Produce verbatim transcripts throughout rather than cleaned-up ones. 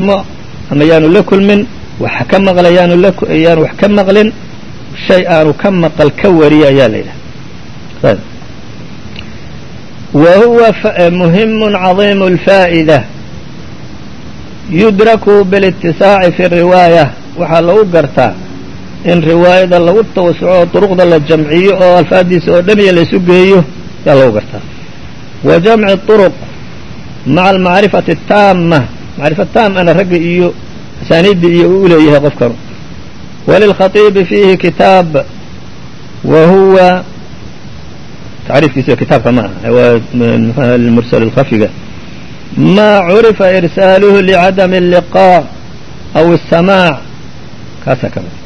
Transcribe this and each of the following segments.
kulmo ama yaanu la kulmin wax ka maqla yaanu la yaanu wax ka maqlin shay aanu ka maqal ka wariya ayaa la yidhaha wa huwa muhimun cadiimu اlfaa'ida yudraku biاlitisaaci fi riwaaya waxaa lagu gartaa in riwaayada lagu tawasuco duruqda la jamciyo oo alfaadiisa oo dhamiya laysu geeyo yaa lagu gartaa wa jamci طuruq maca almacrifati الtaama macrifa taamana ragga iyo asaaniidda iyo u leeyahay qofkan walilkhatiibi fiihi kitaab wa huwa tacriifkiisa kitaabka ma aha waa mursal اlkhafiga maa curifa irsaaluhu licadami الliqaa aw الsamaac kaasaa ka mid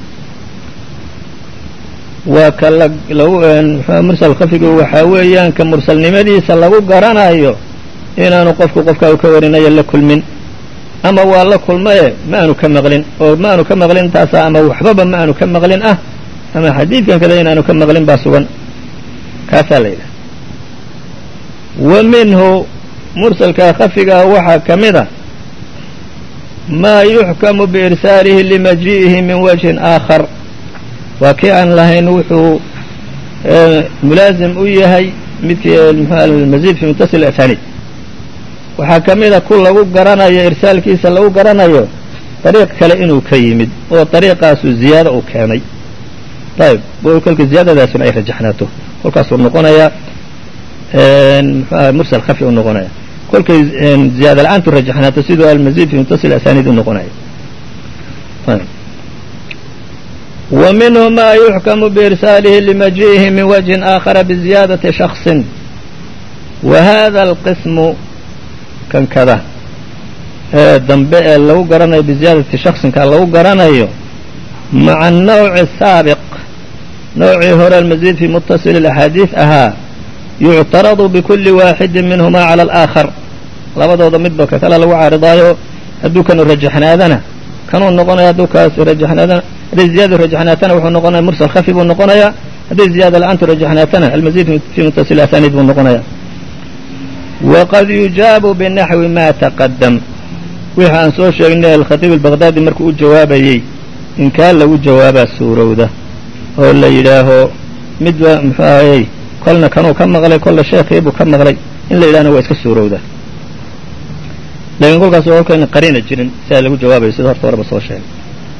waa ka lagu mursal khafiga waxaa weeyaan ka mursalnimadiisa lagu garanayo inaanu qofku qofka u ka warinayo la kulmin ama waa la kulmaye ma aanu ka maqlin oo ma aanu ka maqlin taasa ama waxbaba ma aanu ka maqlin ah ama xadiidkan kada inaanu ka maqlin baa sugan kaasaa la yidhaha wa minhu mursalka khafigaa waxaa ka mid a maa yuxkamu biirsaalihi limaji'ihi min wajhin aakhar waa kii aan lahayn wuxuu mulaazim u yahay midkii almaziid fi muttasil asaaniid waxaa ka mid a ku lagu garanayo irsaalkiisa lagu garanayo dariiq kale inuu ka yimid oo dariiqaasu ziyaado uu keenay ayib kolka ziyaadadaasuna ay rajaxnaato kolkaasuu noqonayaa mursal khafi u noqonaya kolkay ziyaada la-aantu rajaxnaato siduu almaziid fi muttasil asaaniid u noqonaya wa minhu ma yuxkamu biirsaalihi limaji'ihi min wajhin aakhara biziyaadati shaksin wa hada alqismu kan kada ee dambe ee lagu garanayo biziyaadati shaksinka lagu garanayo maca anawci asaabiq nawcii hore almaziid fi muttasil alaxaadiid ahaa yuctaradu bikulli waaxidin minhuma cala alaakhar labadooda midba ka kale lagu caaridaayo hadduu kanu rajaxnaadana kanuu noqonaya hadduu kaas rajaxnaadana hadday ziyaadu rajaxnaatana wuxuu noqonaya mursal khafi buu noqonayaa hadday ziyaada la-aantu rajaxnaatana almaziid fi muttasil asaaniid buu noqonaya waqad yujaabu binaxwi ma taqadam wixii aan soo sheegnay alkhatiib albaqdaadi markuu u jawaabayey in kaa lagu jawaabaa suurowda oo la yidhaaho midba muxuu ahayey kolna kanuu ka maqlay kolla sheekhiibuu ka maqlay in la yidhahna waa iska suurowda lakiin kolkaas waa kolkayna qarina jirin sidaa lagu jawaabayo sida horta horeba soo sheegay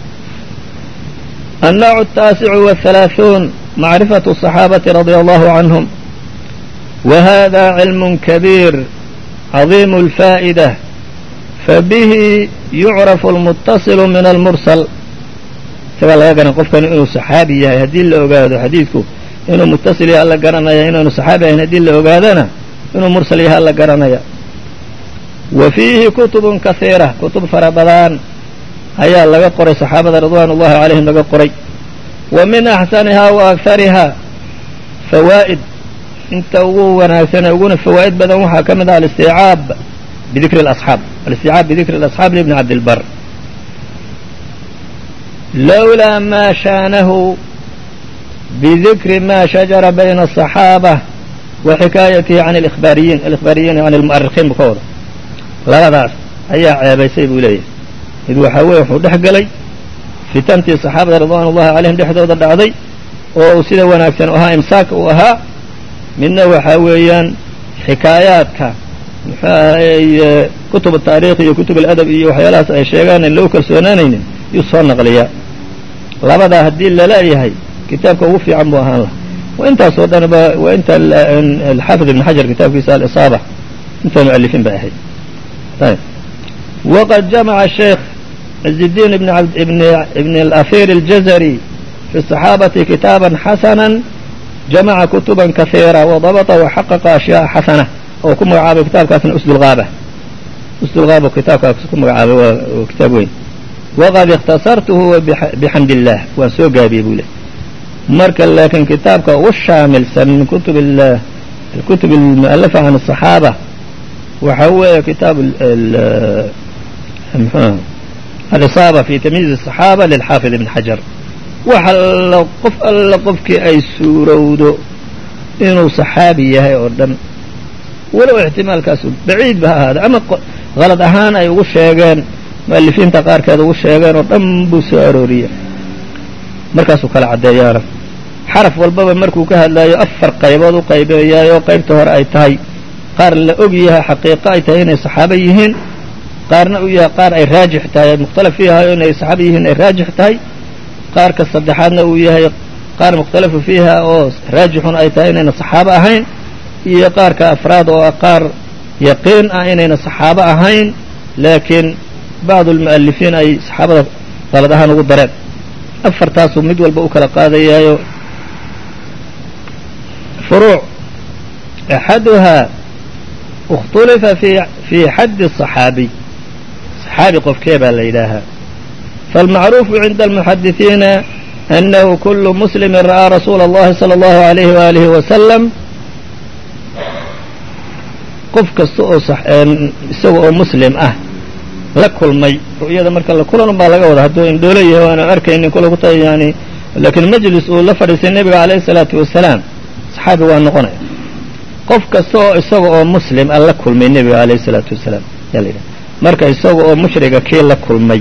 النوع التاسع والثلاثون معرفة الصحابة رضي الله عنهم وهذا علم كبير عظيم الفائدة فبه يعرف المتصل من المرسل isagaa laga garan qofkan inuu صaxaabi yahay haddii la ogaado xadiidku inuu muttasil yahay alla garanaya inaanu صaxaabi ahayn haddii la ogaadana inuu mursal yahay alla garanaya wa fiihi kutub kahiira kutub fara badan ayaa laga qoray صaxaabada ridwaan ullahi calayhim laga qoray wa min axsanihaa wa akarihaa fawaa'id inta ugu wanaagsanee uguna fawaa'id badan waxaa ka mid ah alistiicaab bidikri اlasxaab alistiicaab bidikri اlasxaab libni cabdilbar lowlaa ma shaanahu bidikri ma shajara bayna الصaxaabة wa xikaayatihi can اlإkhbaariyiin alikhbaariyiin can اlmu'arikhiin buu ka wada labadaas ayaa ceebaysay buu leeyahay mid waxaa weeye wuxuu dhex galay fitantii صaxaabada ridwaan ullahi calayhim dhexdooda dhacday oo uu sida wanaagsan ahaa imsaaka uu ahaa midna waxaa weeyaan xikaayaadka muxuu ahay kutub taariikh iyo kutub aladab iyo waxyaalahaas ay sheegaan in lagu kalsoonaanaynin yuu soo naqliyaa labadaa haddii laleeyahay kitaabka ugu fiican buu ahaan laha wa intaasoo dhanba waa inta alxaafid ibn xajar kitaabkiisa alisaaba inta mu'alifin bay ahayd ayb waqad jamaca sheekh cizidiin ibn ibn alafir aljazari fi الصaxaabati kitaaban xasana jamaca kutuban kahiira wadabطa waxaqaqa ashyaءa xasana oo ku magacaabay kitaabkaasna usdulgaaba usdulgaaba kitaabkaas ku magacaabay waa kitaab weyn waqad اkhtasartuhu bixamd illah waan soo gaabiyey buu leh marka laakiin kitaabka ugu shaamilsan min kutub alkutub almu'alafa can الصaxaaba waxaa weeye kitaab alisaaba fi tamyiiz الصaxaaba lilxaafid ibn xajar wax alla qof alla qofkii ay suurowdo inuu صaxaabi yahay oo dhan walow ixtimaalkaasu baciid ba ha ahaada ama kalad ahaan ay ugu sheegeen mu'alifiinta qaarkeed ugu sheegeen oo dhan buu soo arooriyey markaasuu kala caddeeyaana xaraf walbaba markuu ka hadlaayo afar qaybood u qaybeeyaayoo qaybta hore ay tahay qaar la og yahay xaqiiqo ay tahay inay saxaabo yihiin qaarna u yahay qaar ay raajix tahay mukhtalaf fiiha inay saxaabo yihiin ay raajix tahay qaarka saddexaadna uu yahay qaar mukhtalafu fiiha oo raajixun ay tahay inayna saxaabo ahayn iyo qaarka afraad oo qaar yaqiin ah inayna saxaabo ahayn laakiin bacdu almu'alifiin ay saxaabada qalad ahaan ugu dareen afartaasuu mid walba u kala qaadayaayo furuuc axaduhaa اkhtulifa fii xaddi الصaxaabiy صaxaabi qofkee baa la yidhaahaa faاlmacruufu cinda almuxadisiina أnnahu kulu muslimi ra'aa rasuula اllahi salى اllahu عalayhi waalihi wasalam qof kasta oo isaga oo muslim ah la kulmay ru'yada marka la kulan baa laga wada hadduu indhoolo yahay o aanan arkaynin kula ku tahay yani laakiin majlis uu la fadhiistay nebiga calayhi الsalaatu wasalaam saxaabi waa noqonaya qof kasta oo isaga oo muslim ah la kulmay nebiga calayhi الsalaatu wasalaam yaa la yidhaha marka isaga oo mushriga kii la kulmay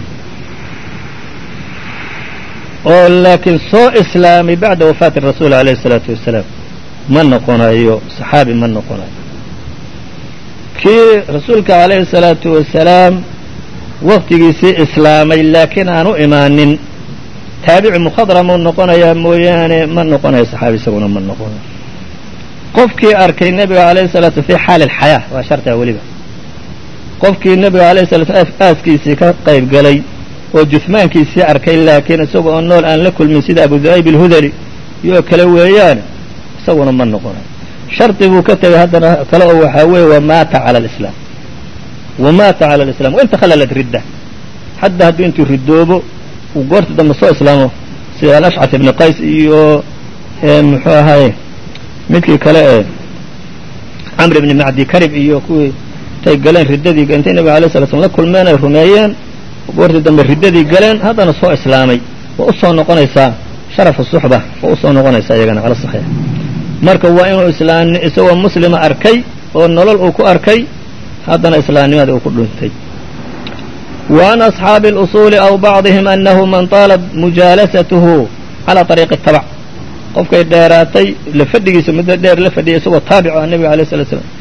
oo laakiin soo islaamay bacda wafaati rasuul calayhi الsalaatu wasalaam ma noqonayo saxaabi ma noqonayo kii rasuulka calayhi الsalaatu wasalaam waqtigiisii islaamay laakiin aan u imaanin taabici mukhadramuu noqonayaa mooyaane ma noqonayo saxaabi isaguna ma noqonayo qofkii arkay nebiga calayhi الsalatu fii xaali اlxayaa waa shartaa weliba qofkii nebiga alayhi salatu aaskiisii ka qayb galay oo jusmaankiisii arkay laakiin isaga oo nool aan la kulmin sida abu du'ayb alhudali iyo kale weeyaan isaguna ma noqonayo shardi buu ka tegay haddana kale oo waxaa weeye wamaata cala alislaam wamaata cala alislam wain takhallalat ridda hadda hadduu intuu ridoobo uu goorta dambe soo islaamo sida alashcat ibni qays iyo muxuu ahaye midkii kale ee camr ibni macdi karib iyo kuwii intay galeen riddadii intay nabiga alay sala slam la kulmeen ay rumeeyeen goortii dambe riddadii galeen haddana soo islaamay waa u soo noqonaysaa sharafu suxba waa u soo noqonaysaa iyagana cala saxiix marka waa inuu islaam isagoo muslima arkay oo nolol uu ku arkay haddana islaamnimada uu ku dhuntay wa an asxaabi اlusuuli aw bacdihim annahu man taalat mujaalasatuhu calaa طariiqi اtabac qofkay dheeraatay la fadhigiisa muddo dheer la fadhiyay isagoo taabico ah nebiga alayh salatu slam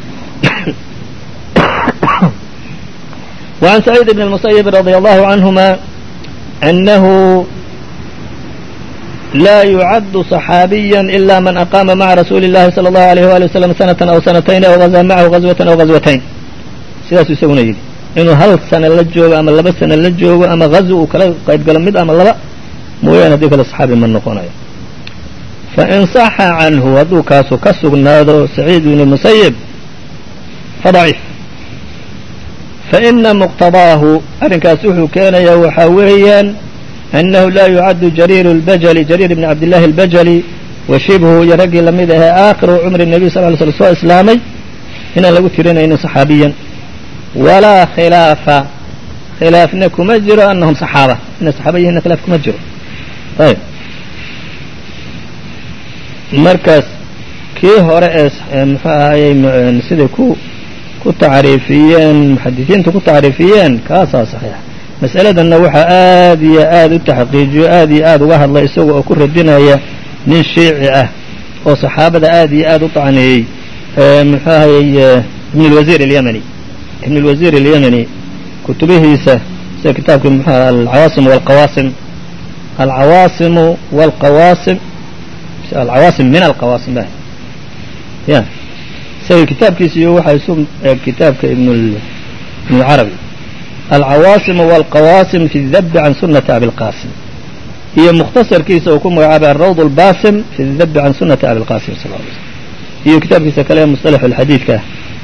wa can saciid bn اlmusayib radia allahu canhuma annahu laa yucaddu صaxaabiya ila man aqaama maca rasuuli اllahi salى اllahu alayh wali wasalam sanatan aw sanatayn aw gazaa macahu gazwatan aw gazwatayn sidaasuu isaguna yidhi inuu hal sana la joogo ama laba sana la joogo ama gazw uu kala qayb galo mid ama laba mooyaane haddii kale saxaabi ma noqonayo fain صaxa canhu hadduu kaasu ka sugnaado saciid ibn musayib fadaciif faina muqtadaahu arrinkaas wuxuu keenayaa waxaa weeyaan annahu laa yucaddu jariir اlbajali jariir ibn cabdillahi اlbajali wa shibhu iyo raggii lamid ahee aakhiru cumri الnabiy sal ly slm soo islaamay inaan lagu tirinaynin صaxaabiyan walaa khilaafa khilaafna kuma jiro annahum صaxaaba inay saxaaba yihiinna khilaaf kuma jiro ayb markaas kii hore ee muxuu ahayey siday ku ku tacriifiyeen muxadisiintu ku tacriifiyeen kaasaa saxiixa mas'aladanna waxaa aad iyo aad u taxqiijiyo aad iyo aad uga hadla isaga oo ku radinaya nin shiici ah oo saxaabada aad iyo aad u tacneeyey muxuu ahayey ibn اlwasiir اlyamani ibn اlwasiir اlyamani kutubihiisa sida kitaabkii muxuu aha alcawaasim walqawaasim alcawaasimu walqawaasim alcawaasim min alqawaasim ba ya isaga kitaabkiisa iyo waxaa isu kitaabka ibn ibn اlcarabi alcawaasimu walqawaasim fi اdabi can sunati abilqasim iyo mukhtasarkiisa uu ku magacaabay alrawd اlbasim fi اdabi can sunati abilqasim sal ly slm iyo kitaabkiisa kale ee musطalax اlxadiidka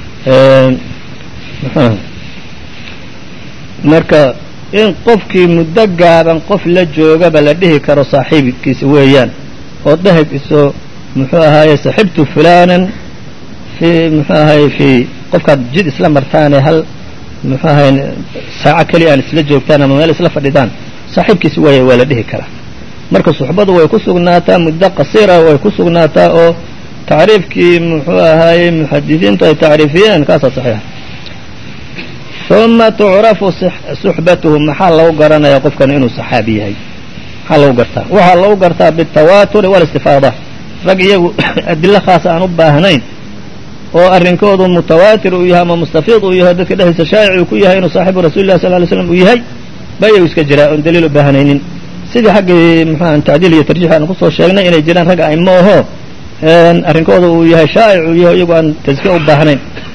marka in qofkii muddo gaaban qof la joogaba la dhihi karo saaxiibkiisa weeyaan oo dhahib iso muxuu ahaaye saxibtu fulanan fi muxuu ahaye fi qofkaad jid isla martaane hal muxuu ahaye saaco keliya aan isla joogtaan ama meel isla fadhidaan saaxiibkiisa waaya waa la dhihi karaa marka suxbadu way ku sugnaataa muddo qasiira way ku sugnaataa oo tacriifkii muxuu ahaaye muxadisiintu ay tacriifiyeen kaasaa saxiixa ثuma tucrafu suxbatuhu maxaa lagu garanayaa qofkan inuu صaxaabi yahay maxaa lagu gartaa waxaa lagu gartaa bالtawaturi والاstifaada rag iyagu adilo khaasa aan u baahnayn oo arrinkoodu mutawaatir uu yahay ama mustafiid uu yahay dadka dhexdiisa shaa'ic uu ku yahay inuu saaxibu rasuuli lah sal ly slam uu yahay ba iyagu iska jiraa oon daliil u baahanaynin sidii xaggii mxua tacdiil iyo tarjiix aan kusoo sheegnay inay jiraan rag a'imo aho arrinkooda uu yahay shaa'ic uu yahay iyagu aan taskiya u baahnayn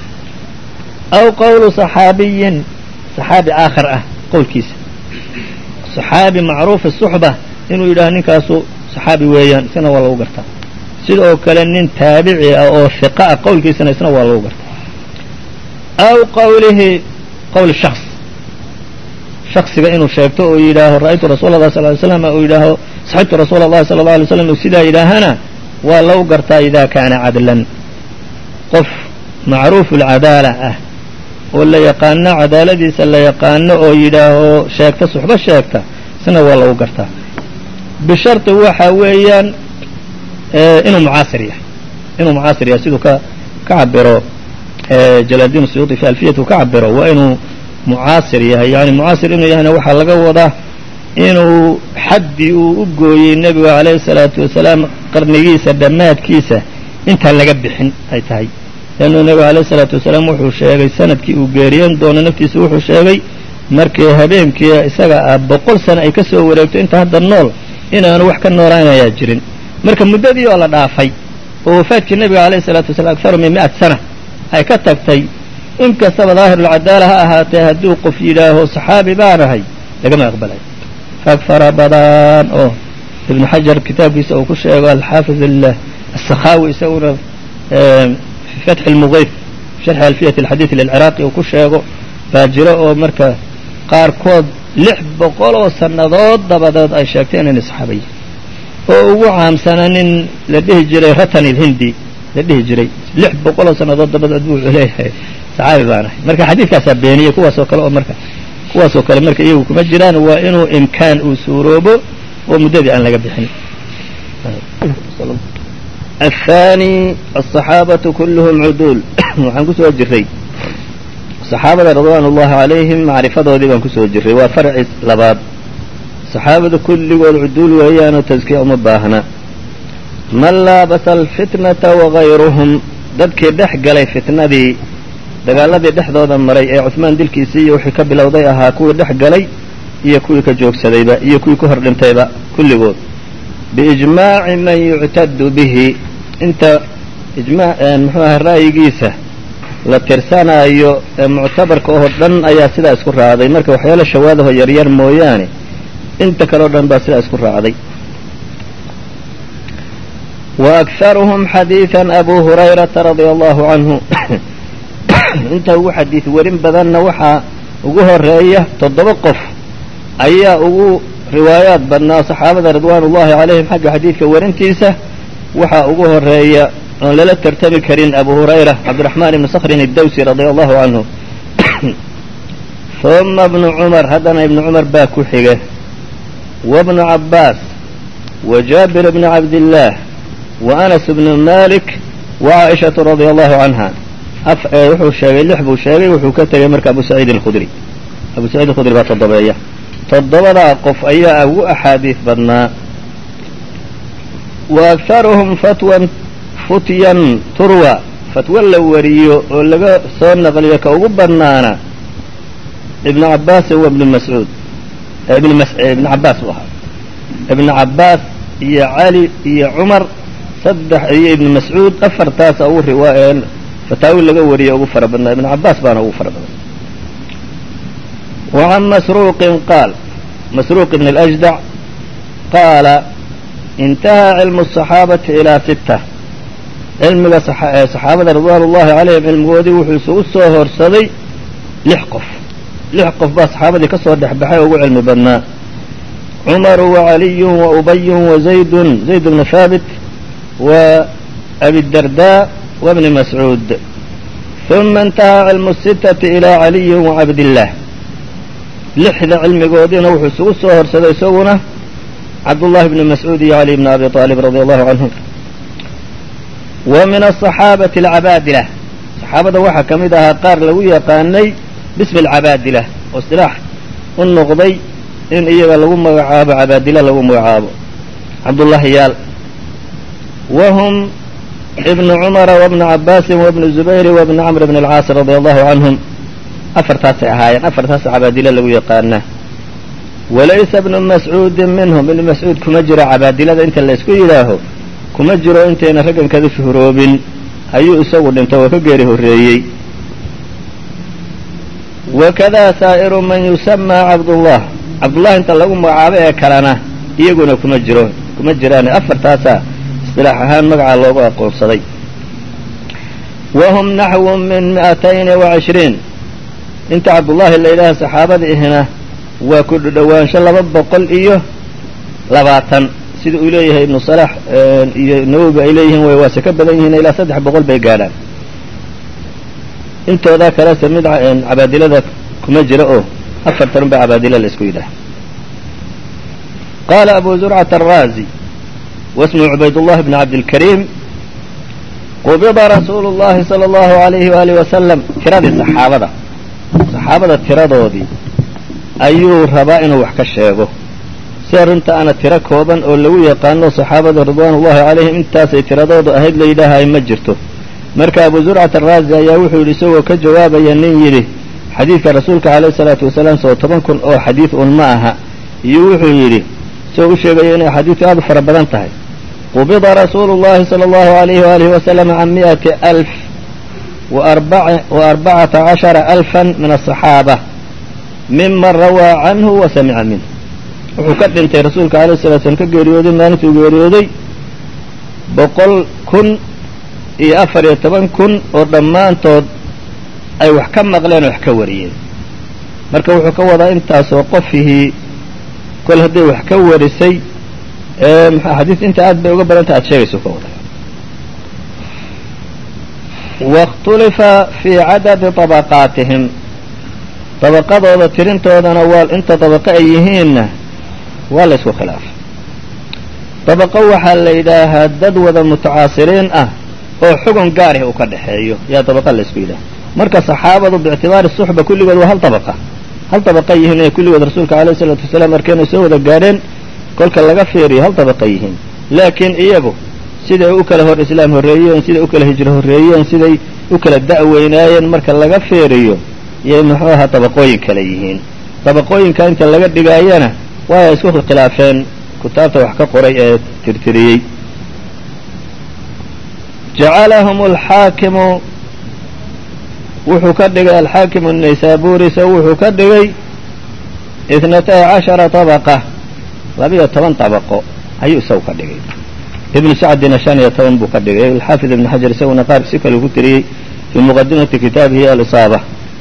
aw qowlu صaxaabiyin صaxaabi aakhar ah qowlkiisa صaxaabi macruuf الsuxba inuu yidhaah ninkaasu صaxaabi weeyaan isna waa lagu gartaa sidoo kale nin taabici ah oo hiqa ah qowlkiisana isna waa lagu gartaa aw qowlihi qowl shaks shaksiga inuu sheegto oo yidhaaho ra'aytu rasuula اlah sal ly slam uu yidhaaho saxibtu rasuula اllahi salى اله alay slam uu sidaa yidhaahana waa lagu gartaa ida kaana cadlan qof macruuf اlcadaala ah oo la yaqaano cadaaladiisa la yaqaano oo yidhaaho sheegta suxbo sheegta isna waa lagu gartaa bisharti waxa weeyaan inuu mucaasir yahay inuu mucaasir yahay siduu ka ka cabiro jalaaldiin suyuuطi fi alfiyatu ka cabiro waa inuu mucaasir yahay yani mucaasir inuu yahayna waxaa laga wadaa inuu xaddii uu u gooyey nebiga calayhi الsalaatu wasalaam qarnigiisa dhammaadkiisa intaan laga bixin ay tahay leannu nebiga alayh الsalaatu wasalaam wuxuu sheegay sanadkii uu geeriyan doono naftiisa wuxuu sheegay markii habeenkii isaga ah boqol sano ay ka soo wareegto inta hadda nool inaanu wax ka noolaanayaa jirin marka muddadii oo la dhaafay oo wafaadkii nebiga alayh الsalaatu wasalaam akharu min mi'at sana ay ka tagtay in kastaba daahirulcadaala ha ahaatee hadduu qof yidhaaho صaxaabi baanahay lagama aqbalay rag fara badan oo ibnu xajar kitaabkiisa uu ku sheego alxaafiظ الsakhaawi isaguna fi fatxi اlmugiif sharxi alfiyat اlxadiid lilciraaqi uu ku sheego baa jiro oo marka qaarkood lix boqol oo sannadood dabadeed ay sheegteen inay صaxaabayi oo ugu caamsanaa nin la dhihi jiray ratan ilhindi la dhihi jiray lix boqol oo sannadood dabadeed buu leeyahay صaxaabi baanahay marka xadiidkaasaa beeniyey kuwaas oo kale oo marka kuwaas oo kale marka iyagu kuma jiraan waa inuu imkaan uu suuroobo oo muddadii aan laga bixin الثاني الصحاaبة كلهم عدول waxaan kusoo jiray صaxaabada رضوان اللhi عalayهim macrifadoodii baan kusoo jiray waa farci labaad صaxaabada kulligood cuduul weeyaanoo taskiya uma baahna man laabasa الfitنaةa وغayruهum dadkii dhex galay fitnadii dagaaladii dhexdooda maray ee cuثmaan dilkiisii iyo wixii ka bilowday ahaa kuwii dhex galay iyo kuwii ka joogsadayba iyo kuwii ku hor dhintayba kulligood biijmaaci man yuctadu bihi inta ijma muxuu aha ra'yigiisa la tirsanaayo ee muctabarka oo dhan ayaa sidaa isku raacday marka waxyaalo shawaadaho yaryar mooyaane inta kaleo dhan baa sidaa isku raacday wa akharuhum xadiiثan abu hurayrata radia allahu canhu inta ugu xadiid werin badanna waxaa ugu horeeya toddoba qof ayaa ugu riwaayaad badnaa صaxaabada ridwaan ullahi calayhim xagga xadiidka werintiisa waxaa ugu horeeya oon lala tartami karin abu hurayra cabdiraxmaan ibni skrin اdawsi radia allahu canhu ثuma ibnu cumar haddana ibnu cumar baa ku xiga wabnu cabaas wa jaabir bni cabdillaah wa anas bnu malik wa caaishaةu radia allahu canha wuxuu sheegay lix buu sheegay wuxuu ka tegay marka abu saciid اlkhudri abu saciid اlkhudri baa toddobeeya toddobadaa qof ayaa ugu axaadiis badnaa wa akharuhum fatwan futyan turwa fatwo la wariyo oo laga soo naqliyo ka ugu badnaana ibnu cabaas wa ibnu mascuud ibn ibnu cabaas u ahaa ibnu cabaas iyo cali iyo cumar saddex iyo ibnu mascuud afartaasa ugu riwaa fataawi laga wariyo ugu fara badnaa ibnu cabaas baana ugu fara badnaa وعن مسروق قال مسروق بن الأجدع قال انتهى علم الصحاaبة إلى ستة cilmiga صaxaabada رضوان اللhi عalayهim cilmigoodii wuxuu isugu soo horsaday lix qof lix qof baa صaxaabadii ka soo dhexbaxay ugu cilmi badnaa cمر وعaliي وأby وزayd زayd بن ثاaبت وأبiالدرداء وبن مسعوud ثuma انتهى cilم الستة إلى عaliي وعبدالله lixda cilmigoodiina wuxuu isugu soo horsaday isaguna cabdullahi bni mascuud iyo cali bni abi aalib radia allahu canhum wa min aلصaxaabati alcabaadila saxaabada waxaa ka mid ahaa qaar lagu yaqaanay bismi alcabaadila oo istilaax u noqday in iyaga lagu magacaabo cabaadila lagu magacaabo cabdullaahi yaal wahum ibnu cumara wabnu cabaasin wabnu zubayri wabnu camr bn alcaas radia allahu canhum afartaasay ahaayeen afartaas cabaadila lagu yaqaana walaysa bnu mascuudin minhum ibnu mascuud kuma jiro cabaadilada inta laysku yidhaaho kuma jiro intayna raggan kada shuhuroobin ayuu isagu dhintay oo ka geeri horreeyey wakadaa saa'iru man yusamaa cabdullah cabdullah inta lagu magacaabo ee kalena iyaguna kuma jiro kuma jiraan afartaasaa istilaax ahaan magacaa loogu aqoonsaday wahum naxwu min mi'atayni wa cishriin inta cabdullaahi la yidhaaha saxaabada ihina waa ku dhowaansho laba boqol iyo labaatan sida uu leeyahay ibnu salax iyo nawowi ay leeyihiin way waase ka badan yihiin ilaa saddex boqol bay gaadhaan intoodaa kalese mid cabaadilada kuma jira oo afartan unba cabaadila la isku yidhaah qaala abu zurcata araazi wasmuhu cubaydullahi bni cabdilkariim qubida rasuulu llahi sala allahu alayhi waalihi wasalam tiradii saxaabada saxaabada tiradoodii ayuu rabaa inuu wax ka sheego si arrinta ana tiro kooban oo lagu yaqaano saxaabada ridwaanullahi calayhim intaasay tiradoodu ahayd la yidhaahay ma jirto marka abu zurcata araazi ayaa wuxuu yidhi isagoo ka jawaabaya nin yidhi xadiidka rasuulka calayhi salaatu wasalaam soo toban kun oo xadiid un ma aha iyo wuxuu yidhi isagoo u sheegaya inay xadiidku aad u fara badan tahay qubida rasuulu llahi sala allahu alayhi waalihi wasalam can mi'ati alf wa arbacata cashara alfan min asaxaaba miman rawaa canhu wa samica minh wuxuu ka dhintay rasuulka alayhi salatu slam ka geeriyooday maalintuu geeriyooday boqol kun iyo afar iyo toban kun oo dhammaantood ay wax ka maqleen oo wax ka wariyeen marka wuxuu ka wadaa intaasoo qofihii kol hadday wax ka warisay xadiis inta aad bay uga badanta aad sheegayso ka wada waاkhtulifa fii cadadi طabaqaatihim dabaqadooda tirintoodana waa inta dabaqo ay yihiinna waa la ysku khilaafay dabaqo waxaa la yidhaahaa dad wada mutacaasiriin ah oo xugun gaarih uu ka dhexeeyo yaa dabaqa la ysku yidhaha marka saxaabadu biictibaari suxba kulligood waa hal dabaqa hal dabaqa yihiin ee kulligood rasuulka alayhi salaatu wasalaam markeenay soo wada gaadheen kolka laga fiiriyo hal dabaqa yihiin laakiin iyagu siday u kala hor islaam horreeyeen siday u kala hijro horreeyeen siday u kala da'weynaayeen marka laga fiiriyo yay muxuu ahaa dabaqooyin kale yihiin dabaqooyinka inta laga dhigaayana waay isku khilaafeen kutaabta wax ka qoray ee tirtiriyey jacalahum alxaakimu wuxuu ka dhigay alxaakimu naysaburi se wuxuu ka dhigay itnatay cashara tabaqa labiyo toban dabaqo ayuu isagu ka dhigay ibnu sacdina shan iyo toban buu ka dhigay alxaafid ibnu xajar isaguna qaar si kale ku tiriyey fii muqadimati kitaabihi alisaaba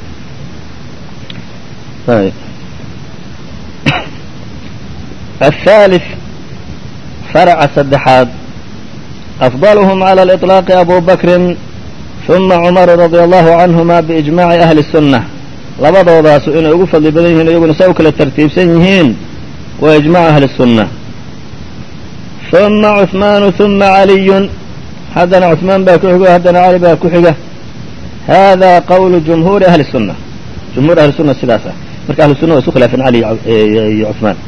الثالث فرع السدحاad أفضلهم على الإطلاق أبو بكر ثuma cمر رضي الله عنهma بإجماع أهل السنة labadoodaas inay ugu fadli badan yihiin iyaguna saa u kala tartiibsan yihiin waa إجماع أهل السنة ثuma عثمان ثuma عaلي haddana cثmaan baa ku xigo haddana cali baa ku xiga hada qwl جمهوuر أهل السنة جمهور أهل السنة sidaas ah marka أهل السنة waa isu khilaafeen عalي iyo cثmaan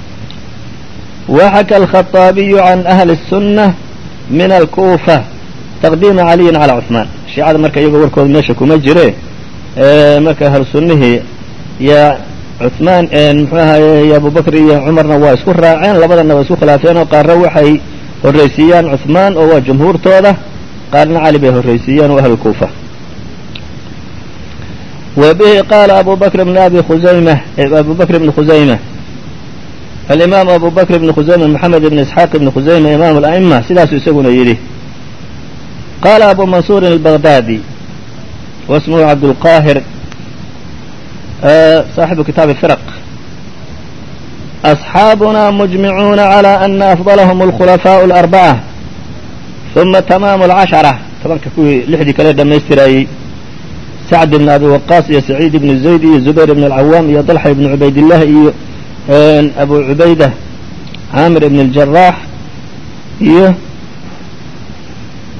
وxkى الخطاaبي عن أهل السنة من الكوفة تقديma عaليi عalى cثmaan شhiicada marka iyagoo warkooda meesha kuma jire marka ahlu sunihii iyo cثmaan mxuu ahaye abu bakr iyo cmarna waa isku raaceen labadana waa isku khilaafeen oo qaarna waxay horraysiiyaan cثmaan oo waa jumhuurtooda qaarna cali bay horraysiiyaan oo ahlu kuufa wa bihi qaala abu bakr bn abi khuزaymة abu bakr bn khuزaymة alimaam abu bakr bn khuزaymة moxamed ibn isxaaq ibn khuزaymة imaam الأئmة sidaasuu isaguna yidhi qaala abu mansuurin الbغdاdي wasmuhu cabdالqاhir صaaxibu kitaab الfirq أصxaabuna mujmicuuna عalى أna afضlhm الkhulafaaء الأrbacة ثuma tamaamu الcaشhرة tobanka kuwii lixdii kale dhammaystirayey sacd ibn abi waqaas iyo saciid ibn zayd iyo zubayr ibn الcawaam iyo طalxa ibn cubaydالlah iyo abu cubayda caamir ibn الjaraax iyo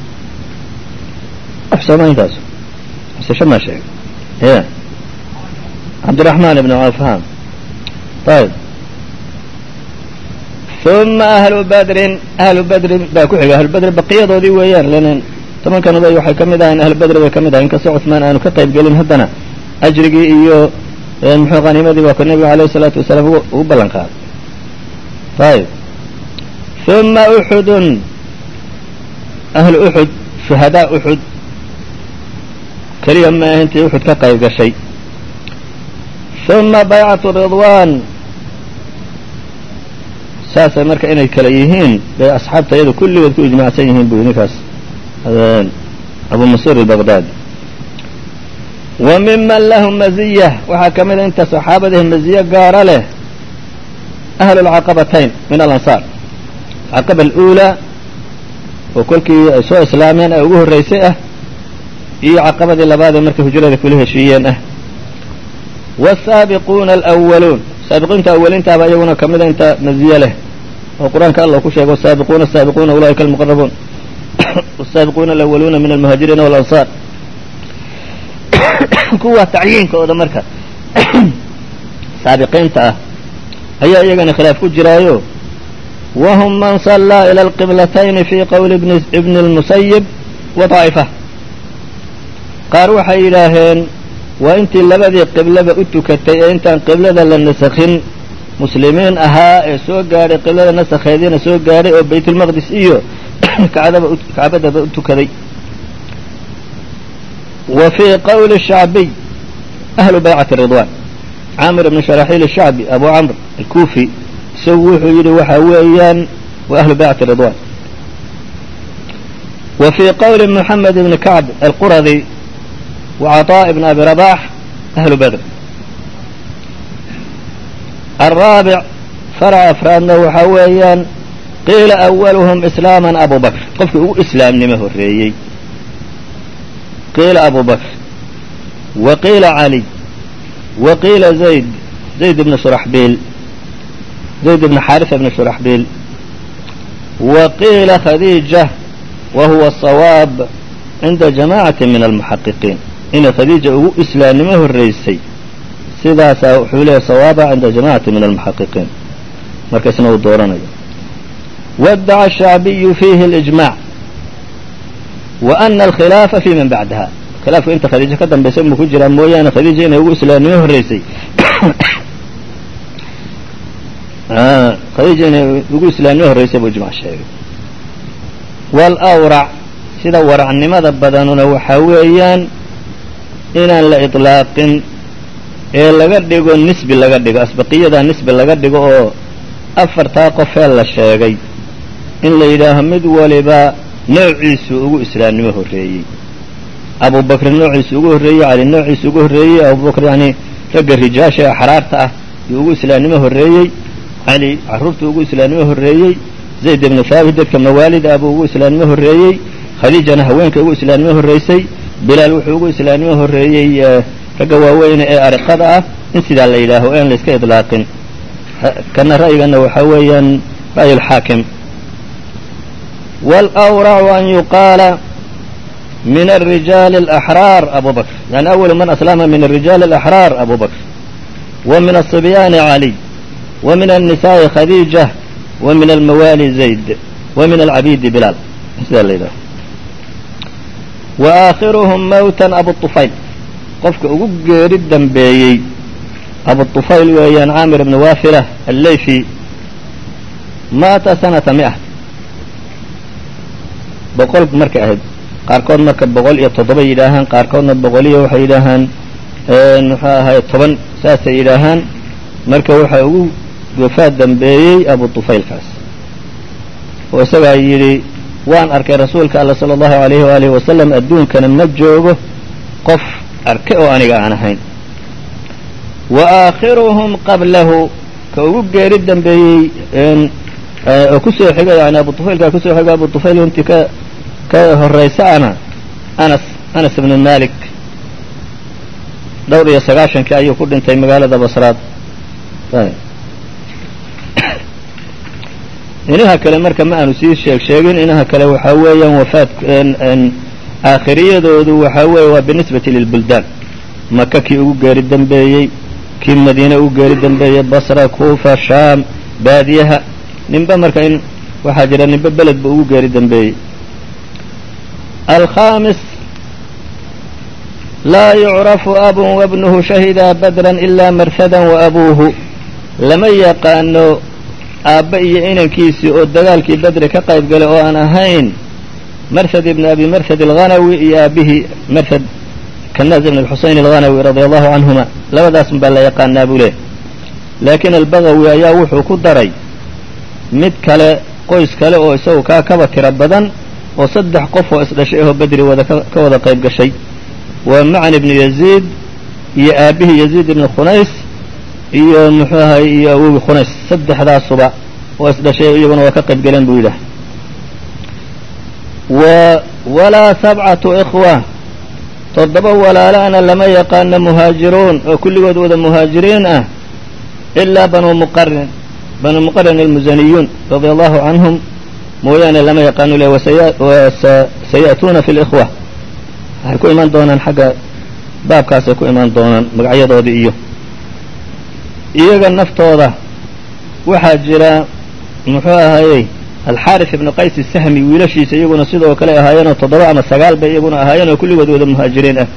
samayntaas sma sheeg cabdiraxmaan ibn cawfaan ayb uma ahlu badrin ahlu badrin baa ku xiga ahlu badri baqiyadoodii weeyaan lan tobankan oday waxay ka mid ahayn ahlu badri bay ka mid ahay inkastoo cusmaan aanu ka qayb gelin haddana ajrigii iyo muxuu haniimadii waa ku nebigu alayh isalaatu wasalaam ugu ballan qaaday ayb uma uxudun ahlu uxud shuhadaa uxud keliya ma aha intii uxud ka qayb gashay uma baycatu ridwaan saasay marka inay kale yihiin bay asxaabta iyada kulligood ku ijmaacsan yihiin buu ninkaas abu mansuur albaqdaadi wa miman lahu maziya waxaa ka mida inta saxaabadahi maziye gaara leh ahlu lcaqabatayn min alansaar caqaba aluulaa oo kolkii ay soo islaameen ee ugu horraysay ah iyo caqabadii labaad ee markay hujrada kula heshiiyeen ah waasaabiquuna alwaluun saabiqiinta awaliintaaba iyaguna ka mida inta maziye leh oo qur-aanka allah ku sheego asaabiquuna asaabiquuna ulaa'ika almuqarabuun wasaabiquuna alwaluuna min almuhaajiriina walansaar kuwa tacyiinkooda marka saabiqiinta ah ayaa iyagana khilaaf ku jiraayo wahum man sallaa ila alqiblatayni fii qowli ibni اlmusayib wa daa'ifa qaar waxay yidhaaheen waa intii labadii qiblaba u tukatay ee intaan qiblada la nasakhin muslimiin ahaa ee soo gaadhay qiblada nasakheediina soo gaadhay oo baytulmaqdis iyo kacbadaba u tukaday wa fii qowli shacbiy ahlu baycati ridwan caamir ibn sharaxiil ashacbi abu camr alkuufi isagu wuxuu yidhi waxa weeyaan wa ahlu baycati ridwan wa fii qowli moxamed ibni kacb alquradi wa caطaa ibn abi rabax ahlu badr alraabic farac afraadna waxaa weeyaan qiila awaluhum islaaman abu bakr qofkii ugu islaamnimo horreeyey qiila abu bakr wa qiila caliy wa qiila zayd zayd ibn shuraxbiil zayd ibn xaarisa ibn shuraxbiil wa qiila khadiija wa huwa sawaab cinda jamaacati min almuxaqiqiin inay khadiija ugu islaamnimo horreysay sidaasaa wuxuu leeyahy sawaaba cinda jamacati min almuxaqiqiin marka isna uu dooranayo wadaca ashacbiyu fiihi اlijmac wa ana alkhilaafa fi man bacdaha khilaafku inta khadiijo ka dambaysa muu ku jiraa mooyaane khadiija inay ugu islaamnimo horreysay khadiija inay ugu islaamnimo horreysay buu ijmac sheegay waalawrac sida waracnimada badanuna waxaa weeyaan inaan la iطlaaqin ee laga dhigo nisbi laga dhigo asbaqiyadaa nisbi laga dhigo oo afartaa qofee la sheegay in la yidhaaho mid waliba noociisu ugu islaamnimo horreeyey abu bakr noociisu ugu horreeyey cali noociisu ugu horreeyey abubakr yani ragga rijaasha ee axraarta ah yuu ugu islaamnimo horreeyey cali carruurtu ugu islaamnimo horreeyey zayd ibnu haabit dadka mawaalid ah buu ugu islaamnimo horreeyey khadiijana haweenka ugu islaamnimo horreysay bilaal wuxuu ugu islaamnimo horreeyey ragga waaweyne ee ariqada ah in sidaa la yidhaaho en la iska idlaaqin kana ra'yigana waxaa weeyaan ra'yu lxaakim wاlأwracu an yuqaala min الrijaali الأxraar abu bakr yani awalu man aslama min الrijaali الأxraar abu bakr wa min الصibyaani caliy wa min الnisaaءi khadiija wa min almawaali zayd wa min alcabiidi bilaal sidaa la yidhaho wa aakhiruhum mawtan abu طufayl qofka ugu geeri dambeeyey abu طufayl weeyaan caamir ibn waafila allayfi maata sanata mia boqol markay ahayd qaarkood marka boqol iyo toddoba yidhaahaan qaarkoodna boqol iyo waxay yidhaahaan muxuu ahay toban saasay yidhaahaan marka waxaa ugu wafaad dambeeyey abu طufaylkaas oo isagaa yidhi waan arkay rasuulka alla salى اllahu عalayhi waalihi wasalam adduunkana ma joogo qof arke oo aniga aan ahayn wa aakhiruhum qablahu ka ugu geeri dambeeyey oo kusoo xiga yani abu طufaylkaa kusoo xiga abu طufayl intii ka ka horaysa ana anas anas ibn malik dhowr iyo sagaashankii ayuu ku dhintay magaalada basraad inaha kale marka ma aanu sii sheeg sheegin inaha kale waxaa weeyaan wafaad aakhiriyadoodu waxaa weeye waa binisbati lilbuldaan maka kii ugu geeri dambeeyey kii madiine u geeri dambeeyey basra kuufa shaam baadiyaha ninba marka in waxaa jira ninba beled ba ugu geeri dambeeyey. alkhaamis laa yucrafu abun wabnuhu shahidaa badran ilaa marhadan wa abuuhu lama yaqaano aabba iyo inankiisii oo dagaalkii badri ka qayb galay oo aan ahayn marhad ibn abi marhad alghanawi iyo aabihii marhad kanaaz ibn alxuseyn alghanawi radia allahu canhuma labadaas un baa la yaqaanaa buu leh. laakiin albagawi ayaa wuxuu ku daray mid kale qoys kale oo isagu kaa kaba tiro badan oo saddex qof oo isdhashay ahoo bedri wada ka wada qayb gashay waa macan ibnu yaziid iyo aabihii yaziid ibnu khunays iyo muxuu ahay iyo awogi khunays saddexdaasuba oo isdhashay iyaguna waa ka qayb galeen buu yidhaah. walaa sabcatu ikhwa toddoba walaala'na lama yaqaano muhaajiruun oo kulligood wada muhaajiriin ah ilaa banu muqarin banu muqarin almusaniyuun radia allahu canhum mooyaane lama yaqaano le wasaya'tuuna fi likhwa waxay ku imaan doonaan xagga baabkaasay ku imaan doonaan magacyadoodii iyo iyaga naftooda waxaa jira muxuu ahayey alxaaris ibnu qays sahmi wiilashiisa iyaguna sidoo kale ahaayeenoo toddoba ama sagaal bay iyaguna ahaayeen oo kulligood wada muhaajiriin ah.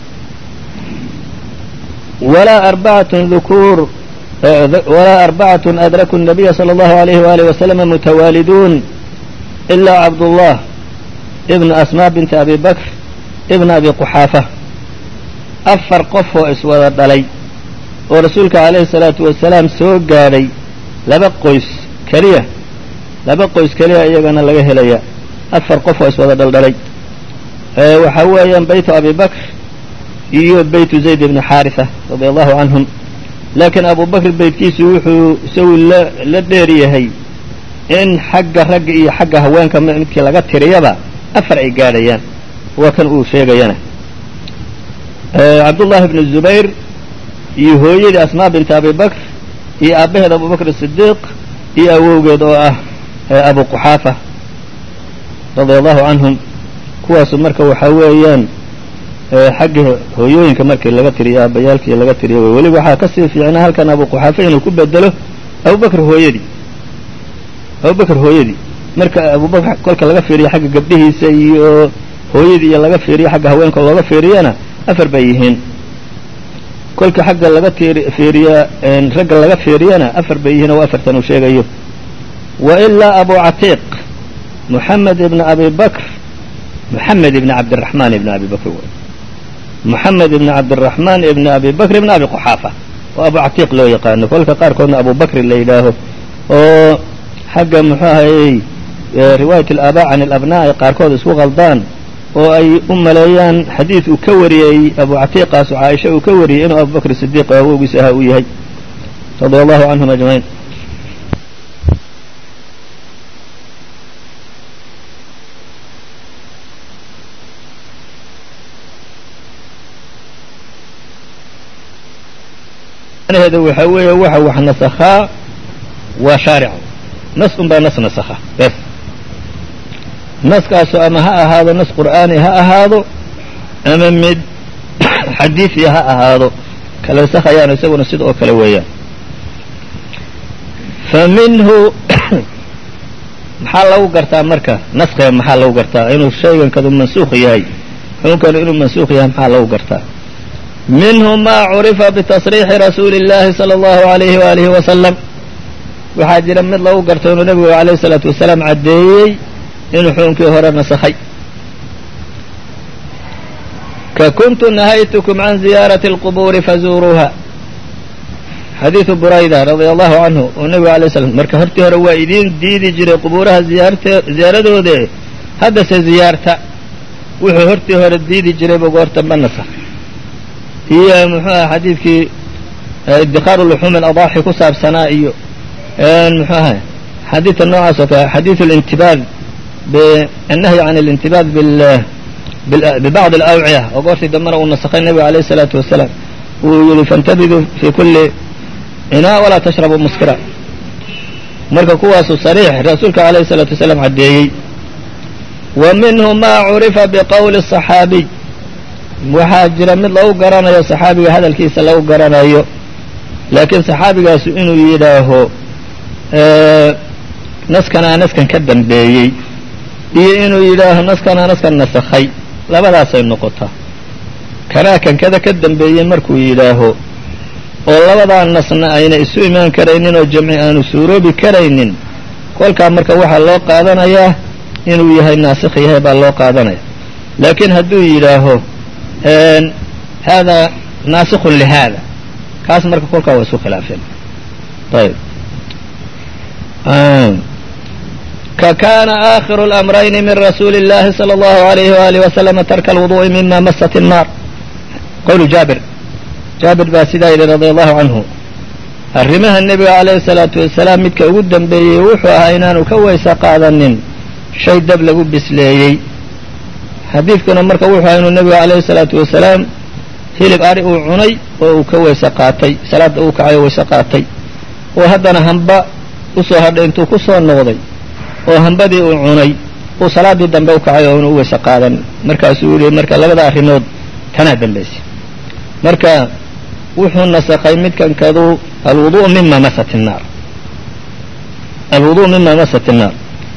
walaa arbacatun dhukuur walaa arbacatun adraku nabiya sala allahu alayhi waalihi wasalama mutawaaliduun ilaa cabdullah ibnu asmaa binti abi bakr ibna abi quxaafa afar qof oo iswada dhalay oo rasuulka calayhi salaatu wasalaam soo gaadhay laba qoys keliya laba qoys keliya iyagana laga helaya afar qof oo iswada dhaldhalay waxaa weeyaan baytu abi bakr iyo baytu zayd ibni xaarisa radia allahu canhum. laakiin abu bakr beytkiisu wuxuu isagu la la dheer yahay in xagga ragga iyo xagga haweenka midkii laga tiriyaba afar ay gaadhayaan waa kan uu sheegayana. cabdullahi ibnu zubayr iyo hooyadii asmaa binti abi bakr iyo aabbaheed abu bakr asidiiq iyo awowgeed oo ah abu quxaafa radia allahu canhum kuwaasu marka waxaa weeyaan xagga hooyooyinka markii laga tiriyo aabbayaalkii laga tiriyo way weliba waxaa kasii fiicnaa halkan abu quxaafa inuu ku bedelo abubakr hooyadii abubakr hooyadii marka abubakr kolka laga fiiriyo xagga gabdhihiisa iyo hooyadii iyo laga fiiriyo xagga haweenka looga fiiriyana afar bay yihiin. kolka xagga laga fiiriya ragga laga fiiriyana afar bay yihiin oo afartan uu sheegayo. wa ilaa abu catiiq moxamed ibna abi bakr moxamed ibna cabdiraxmaan ibna abi bakr moxamed ibna cabdiraxmaan ibna abi bakr ibna abi quxaafa oo abu catiiq loo yaqaano kolka qaarkoodna abu bakri la yidhaaho oo xagga muxuu ahayey riwaayat alaabaa can alabnaa ay qaarkood isku qaldaan oo ay u maleeyaan xadiid uu ka wariyey abu catiiqaasu caaisha uu ka wariyey inuu abu bakr sidiiq oo awowgiisa ahaa uu yahay radia allahu canhum ajmaciin. macnaheedu waxaa weeye waxa wax nasakhaa waa shaaricu nas un baa nas nasakha bes naskaasu ama ha ahaado nas qur'aani ha ahaado ama mid xadiisi ha ahaado kala nasakhayaan isaguna sida oo kale weeyaan. fa minhu maxaa lagu gartaa marka naskhiga maxaa lagu gartaa inuu shaygankadu mansuukh yahay xukunkanu inuu mansuukh yahay maxaa lagu gartaa. minhu ma curifa bitasriixi rasuuli اllahi salى اllahu alayhi waalihi wasalam waxaa jira mid lagu garto inuu nebigu alayh الsalaatu wasalaam caddeeyey inuu xukunkii hore nasakhay. ka kuntu nahaytukum can ziyaarati اlqubuuri fazuuruuha xadiidu burayda radia allahu canhu oo nebigu alay slam marka hortii hore waa idiin diidi jiray qubuuraha ziyaaradoode haddase ziyaarta wuxuu hortii hore diidi jiray ba goorta ma nasakh. iyo muxuu aha xadiidkii iddikaaru luxuum aladaaxi ku saabsanaa iyo muxuu ahay xadiidka noocaas oo kale xadiidu alintibaad annahyi can alintibaad bibacdi alawciya oo goortii dambena uu nasakhay nebiga alayh الsalaatu wasalaam uu yihi faاntabiduu fii kuli inaa walaa tashrabuu muskira marka kuwaasu sariix rasuulka alayh الsalaatu wasalaam caddeeyey. wa minhu ma curifa biqowli الصaxaabiy waxaa jira mid lagu garanayo saxaabiga hadalkiisa lagu garanayo laakiin saxaabigaasu inuu yidhaaho naskanaa naskan ka dambeeyey iyo inuu yidhaaho naskanaa naskan nasakhay labadaasay noqotaa. kanaa kankada ka dambeeyey markuu yidhaaho oo labadaa nasna ayna isu imaan karaynin oo jamci aanu suuroobi karaynin, kolkaa marka waxaa loo qaadanayaa inuu yahay naasikh yahay baa loo qaadanaya. laakiin hadduu yidhaaho haadaa naasikhun lihaada, kaas marka kolkaa waa isu khilaafeen. ayb kakaana aakhiru اlamrayni min rasuuli اllahi salى اllahu عalayhi waalihi wasalama tarka alwuduءi mima masat الnaar. qowlu jaabir, jaabir baa sidaa yidhi radia allahu canhu, arrimaha nebiga calayhi الsalaatu wasalaam midka ugu dambeeyey wuxuu ahaa inaanu ka weyse qaadanin shay dab lagu bisleeyey. xadiidkuna marka wuxuu ahaa inuu nebiga calayhi الsalaatu wasalaam hilib ari uu cunay oo uu ka weyse qaatay, salaadda uu kacay oo weyse qaatay, oo haddana hamba usoo hadhay intuu ku soo noqday oo hambadii uu cunay uu salaaddii dambe u kacay oo una u weyse qaadan. markaasuu yihi marka labada arrimood tanaa dambaysay. marka wuxuu nasakhay midkan kadu alwudu' mima masat الnaar, alwudu' mima masat الnaar.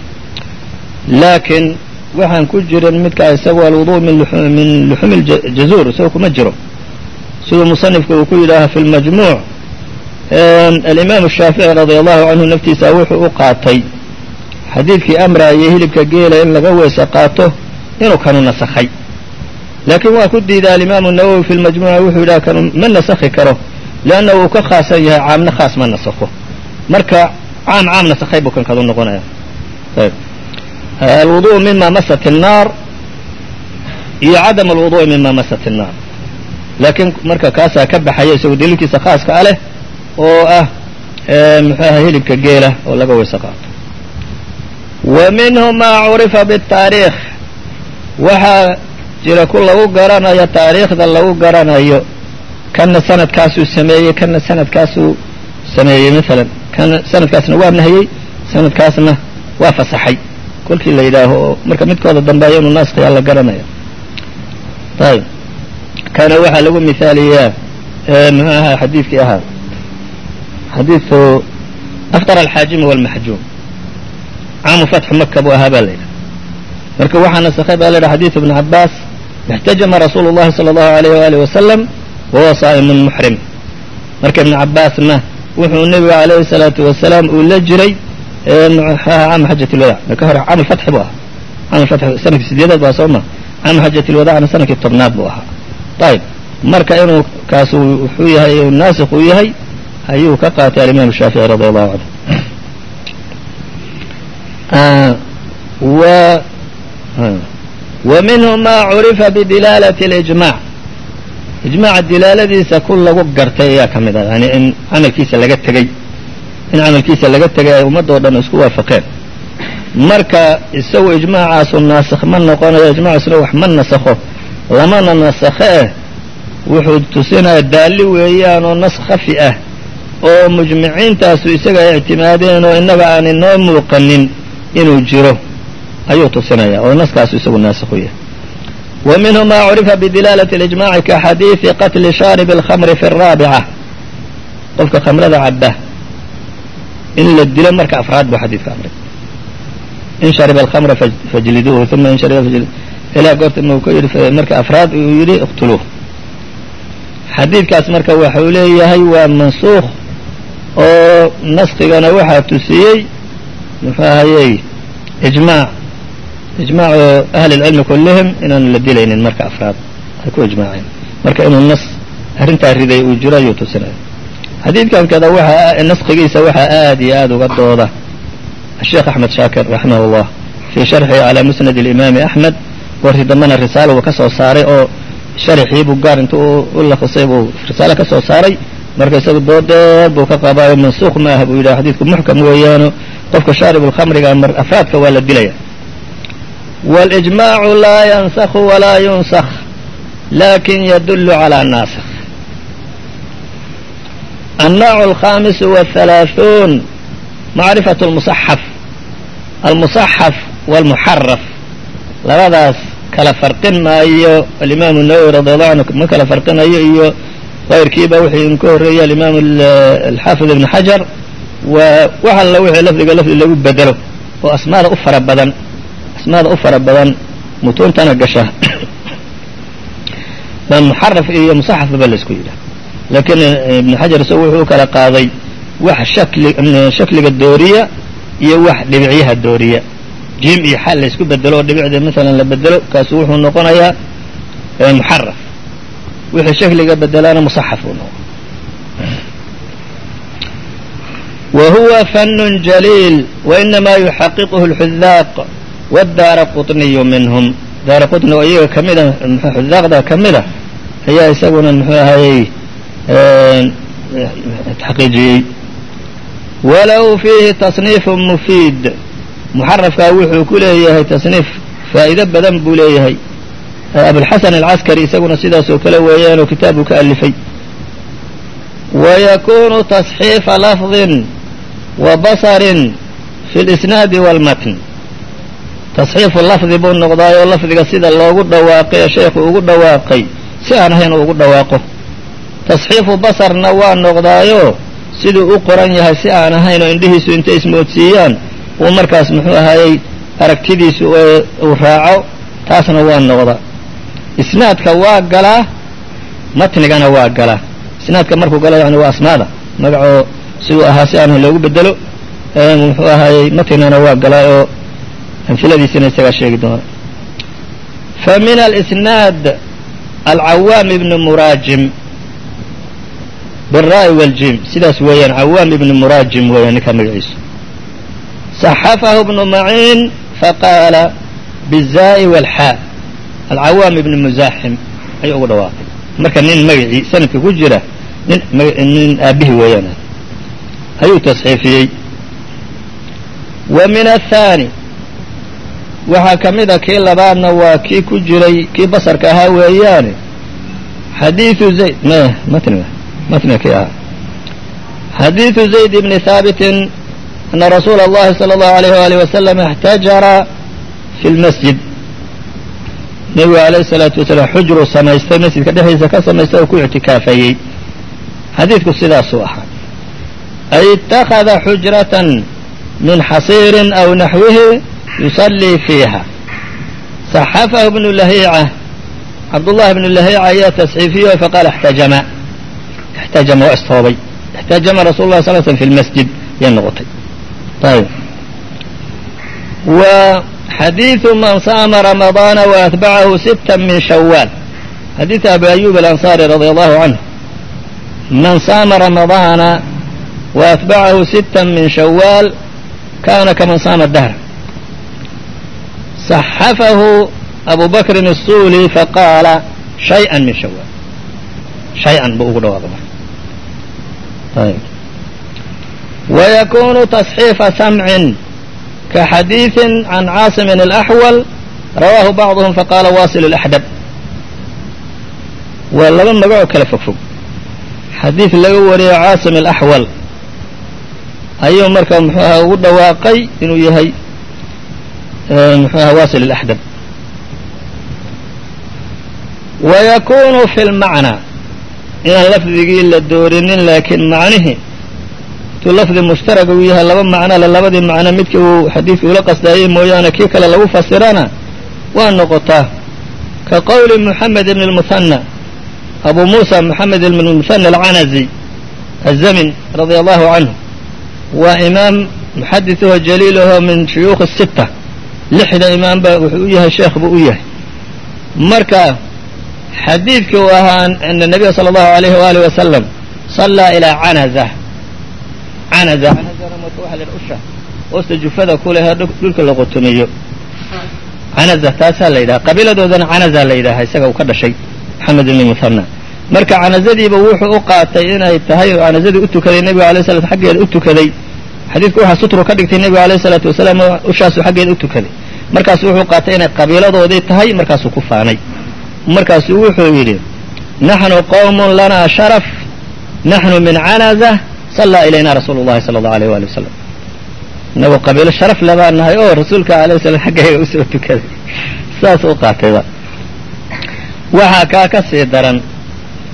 laakiin waxaan ku jirin midkaa isagu alwudu' min min luxumi اljazuur isaga kuma jiro, siduu musanifka uu ku yidhaaha fi lmajmuuc. alimaam الshaafiعي radia allahu canhu naftiisa wuxuu u qaatay xadiidkii amraayay hilibka geela in laga weyse qaato inuu kanu nasakhay, laakiin waa ku diiday alimaamu nawowi fi lmajmuuca, wuxuu yidhaha kanu ma nasakhi karo lianna uu ka khaasan yahay, caamna khaas ma nasakho. marka caam caam nasakhay buu kan kadu noqonaya. ayb alwuduء mima masat الnaar iyo cadam alwuduءi mima masat الnaar, laakiin marka kaasaa ka baxaya isagoo daliilkiisa khaaska a leh oo ah muxuu aha hilibka geela oo laga weyse qaato. wa minhu maa curifa bالtaariikh, waxaa jira ku lagu garanayo taariikhda lagu garanayo, kana sanadkaasuu sameeyey kana sanadkaasuu sameeyey maalan kana sanadkaasna waa nahiyey sanadkaasna waa fasaxay. kolkii la yidhaaho oo marka midkooda dambeeya inuu naaskhiyaa la garanaya. ayb kana waxaa lagu mihaaliyaa muxuu ahaa xadiidkii ahaa xadiidu afطar alxaajimu wاlmaxjuum, caamu fatxu maka buu ahaa baa la yidhaha. marka waxaa nasakhay baa la yidhaha xadiidu ibn cabaas, اxtajama rasuulu الlahi salى الlahu عalayh waalih wasalam wahuwa saa'imun muxrim. marka ibn cabaasna wuxuu nebiga calayhi الsalaatu wasalaam uu la jiray caam xajat اlwadaac, marka hore caam alfatxi buu ahaa, caam alfatxi sanadkii sideedaad baa soo ma, caam xajat اlwadacna sanadkii tobnaad buu ahaa. ayb marka inuu kaasu wuxuu yahay naasikh uu yahay ayuu ka qaatay alimaam الshaafiعي radi allahu canhu. wa minhu ma curifa bidilaalati اlijmac, ijmaaca dilaaladiisa ku lagu gartay ayaa ka mid ah, yani in camalkiisa laga tegey in camalkiisa laga tegay ay ummadoo dhan isku waafaqeen. marka isagu ijmaacaasu naasikh ma noqonayo, ijmacaasuna wax ma nasakho, lamana nasakhe eh wuxuu tusinaya daalli weeyaan oo nas khafi ah oo mujmiciintaasu isaga ay ictimaadeen oo innaga aan inoo muuqanin inuu jiro ayuu tusinaya oo naskaasu isagu naasikh u yahay. wa minhu ma curifa bidilaalati اlijmaci ka xadiidi qatli shaarib اlkhamri fi الraabica, qofka khamrada cabba in la dilo marka afraad buu xadiidka amray. in shariba alkhamra fajliduuhu uma in shariba ilaa goorta mu ku yidhi marka afraad uu yidhi iqtuluuh. xadiidkaas marka waxau leeyahay waa mansuukh oo naskigana waxaa tusiyey muxuu ahayey ijmaac ijmaacu ahli اlcilmi kullihim inaan la dilaynin marka afraad ay ku ijmaaceen. marka inuu nas arrintaa riday uu jiro ayuu tusinaya. xadiidkan kada waxa naskigiisa waxaa aad iyo aad uga dooda الsheekh axmed shaakir raximah اllah fii sharxihi calى musnad اlimaami axmed, goortii dambena risaalo uu ka soo saaray oo sharxiibuu gaar intu u lafisay buu risaalo ka soo saaray. marka isagu doodeed buu ka qabaayo mansuuq ma ah buu yidhaha xadiidku muxkam weeyaano qofka shaarib اlkhamriga mar afraadka waa la dilaya. wاlijmaacu laa yansakhu walaa yunsakh lakin yadulu calى naasikh. النوع الخامس والثلاثون معرفة المصحف المصحف والمحرف labadaas kala farqin maayo alimaamu النawwi radi allahu canhu ma kala farqinayo iyo qayrkiiba wixii ka horreeyay alimaam alxaafid ibn xajar wa wax alla wixii lafdiga lafdi lagu bedelo oo asmaada u fara badan asmaada u fara badan mutuuntana gasha baa muxaraf iyo musaxaf ba la isku yidhaha laakiin ibn xajar isagu wuxuu kala qaaday wax shakli shakliga dooriya iyo wax dhibicyaha dooriya jim iyo xal la isku bedelo oo dhibicda maalan la bedelo kaasu wuxuu noqonayaa muxaraf wixii shakliga bedelaana musaxaf uu noqo وهو فن جليل وإنما يحققه الحذاق والدارقطني منهم daaraqطني oo iyaga kamida xudaaqda kamida ayaa isaguna muxuu ahayey taxqiijiyey walow fiihi taصنiif mufiid muxarafkaa wuxuu ku leeyahay taصniif faa'ido badan buu leeyahay abulxasan alcaskari isaguna sidaas oo kale weeyaan oo kitaabuu ka alifay وykunu تصxiifa lafظi وabصri fi اlisnaadi wاlmatn tasxiifu lafdi buu noqdaayoo lafdiga sida loogu dhawaaqay ee sheekhu ugu dhawaaqay si aan ahayn ugu dhawaaqo tasxiifu basarna waa noqdaayoo siduu u qoran yahay si aan ahayn oo indhihiisu intay ismoodsiiyaan uu markaas muxuu ahaayey aragtidiisu uu raaco taasna waa noqda isnaadka waa galaa matnigana waa galaa isnaadka markuu galo yani waa asmaada magacoo siduu ahaa si aan ahayn loogu bedelo muxuu ahaayey matnigana waa galaa oo amiladiisina isagaa sheegi doona famin alisnaad alcawaam ibn muraajim biالra'i wاljim sidaas weeyaan cawaam ibn muraajim weeyaan ninkaa magaciisu صaxafahu ibnu maciin faqaala biالza'i wاlxaa alcawaam ibn muzaxim ayuu ugu dhawaaqay marka nin magacii sanadka ku jira nin nin aabihi weeyaan ayuu tasxiifiyey wa min aلthaani waxaa ka mid a kii labaadna waa kii ku jiray kii basarka ahaa weeyaane xadiiu zayd m matniga matniga kii ahaa xadiiثu zayd bni haabitin ana rasuula اllahi salى اllahu عalayh waalih wasalam اxtajara fi lmasjid nebigu alayh الsalaatu wasalaam xujruu samaystay masjidka dhexdiisa ka samaystay oo ku ictikaafayey xadiidku sidaasuu ahaa ay اtakada xujratan min xasiirin aw naxwihi yusallii fiiha صaxafahu bnu lahiica cabdullahi bnu lahiica ayaa tasxiifiyo faqaala اxtajama اxtajama waa istoobay اxtajama rasul lah sal slm fi lmasjid yay noqotay ayb wa xadiiثu man saama ramadaana waatbacahu sita min shawaal xadiiث abi ayub alanصari radi allahu canhu man saama ramadaana waatbacahu sita min shawaal kana kaman saama dahr صaxafahu abu bakrin الsuli faqaala shayئa min shawaal shay-an buu ugu dhawaaqay marka ayb wayakunu taصxiifa samcin kaxadiiثi can caasimin الأxwal rawaahu bacduhum faqaala wasil الأxdab waa laba magacoo kala fog fog xadiid laga wariyo caasim الأxwal ayuu marka muxuu aha ugu dhawaaqay inuu yahay muxuu aha wasil الأxdab wayakunu fi اlmacnaa inaan lafdigii la doorinin laakiin macnihi intuu lafdi mushtarag uu yahay laba macno le labadii macno midkii uu xadiidka ula qasdaayey mooyaane kii kale lagu fasirana waa noqotaa ka qowli moxamed ibn اlmuhanى abu muusa moxamed ibn اlmuhanى alcanazi aلzamin radia allahu canhu waa imaam muxaditثaho jaliilaho min shuyuukh الsita lixda imaam ba wuxuu u yahay sheekh buu u yahay marka xadiidkii uu ahaa ana nabiya salى اllahu عalayh waalih wasalam sallaa ilaa canaza canaza canazana marka waxa la yidhaha usha hoosta jufada ku leh dhulka la qotomiyo canaza taasaa la yidhaha qabiiladoodana canaza la yidhaha isaga uu ka dhashay maxamed ibn muhanى marka canazadiiba wuxuu u qaatay inay tahay oo canazadii u tukaday nebiga alay slat xaggeeda u tukaday xadiidku waxaa sutru ka dhigtay nebiga alayh الsalaatu wasalaam ushaasu xaggeeda u tukaday markaasu wuxuu qaatay inay qabiiladoodii tahay markaasuu ku faanay markaasuu wuxuu yidhi naxnu qowm lanaa sharaf naxnu min canaza sallaa ilayna rasuulu اllahi salى اllahu alayh wali wasalam inagu qabiilo sharaf labaa nahay oo rasuulka alayh salam xaggeega usoo tukaday saas u qaatayba waxaa kaa ka sii daran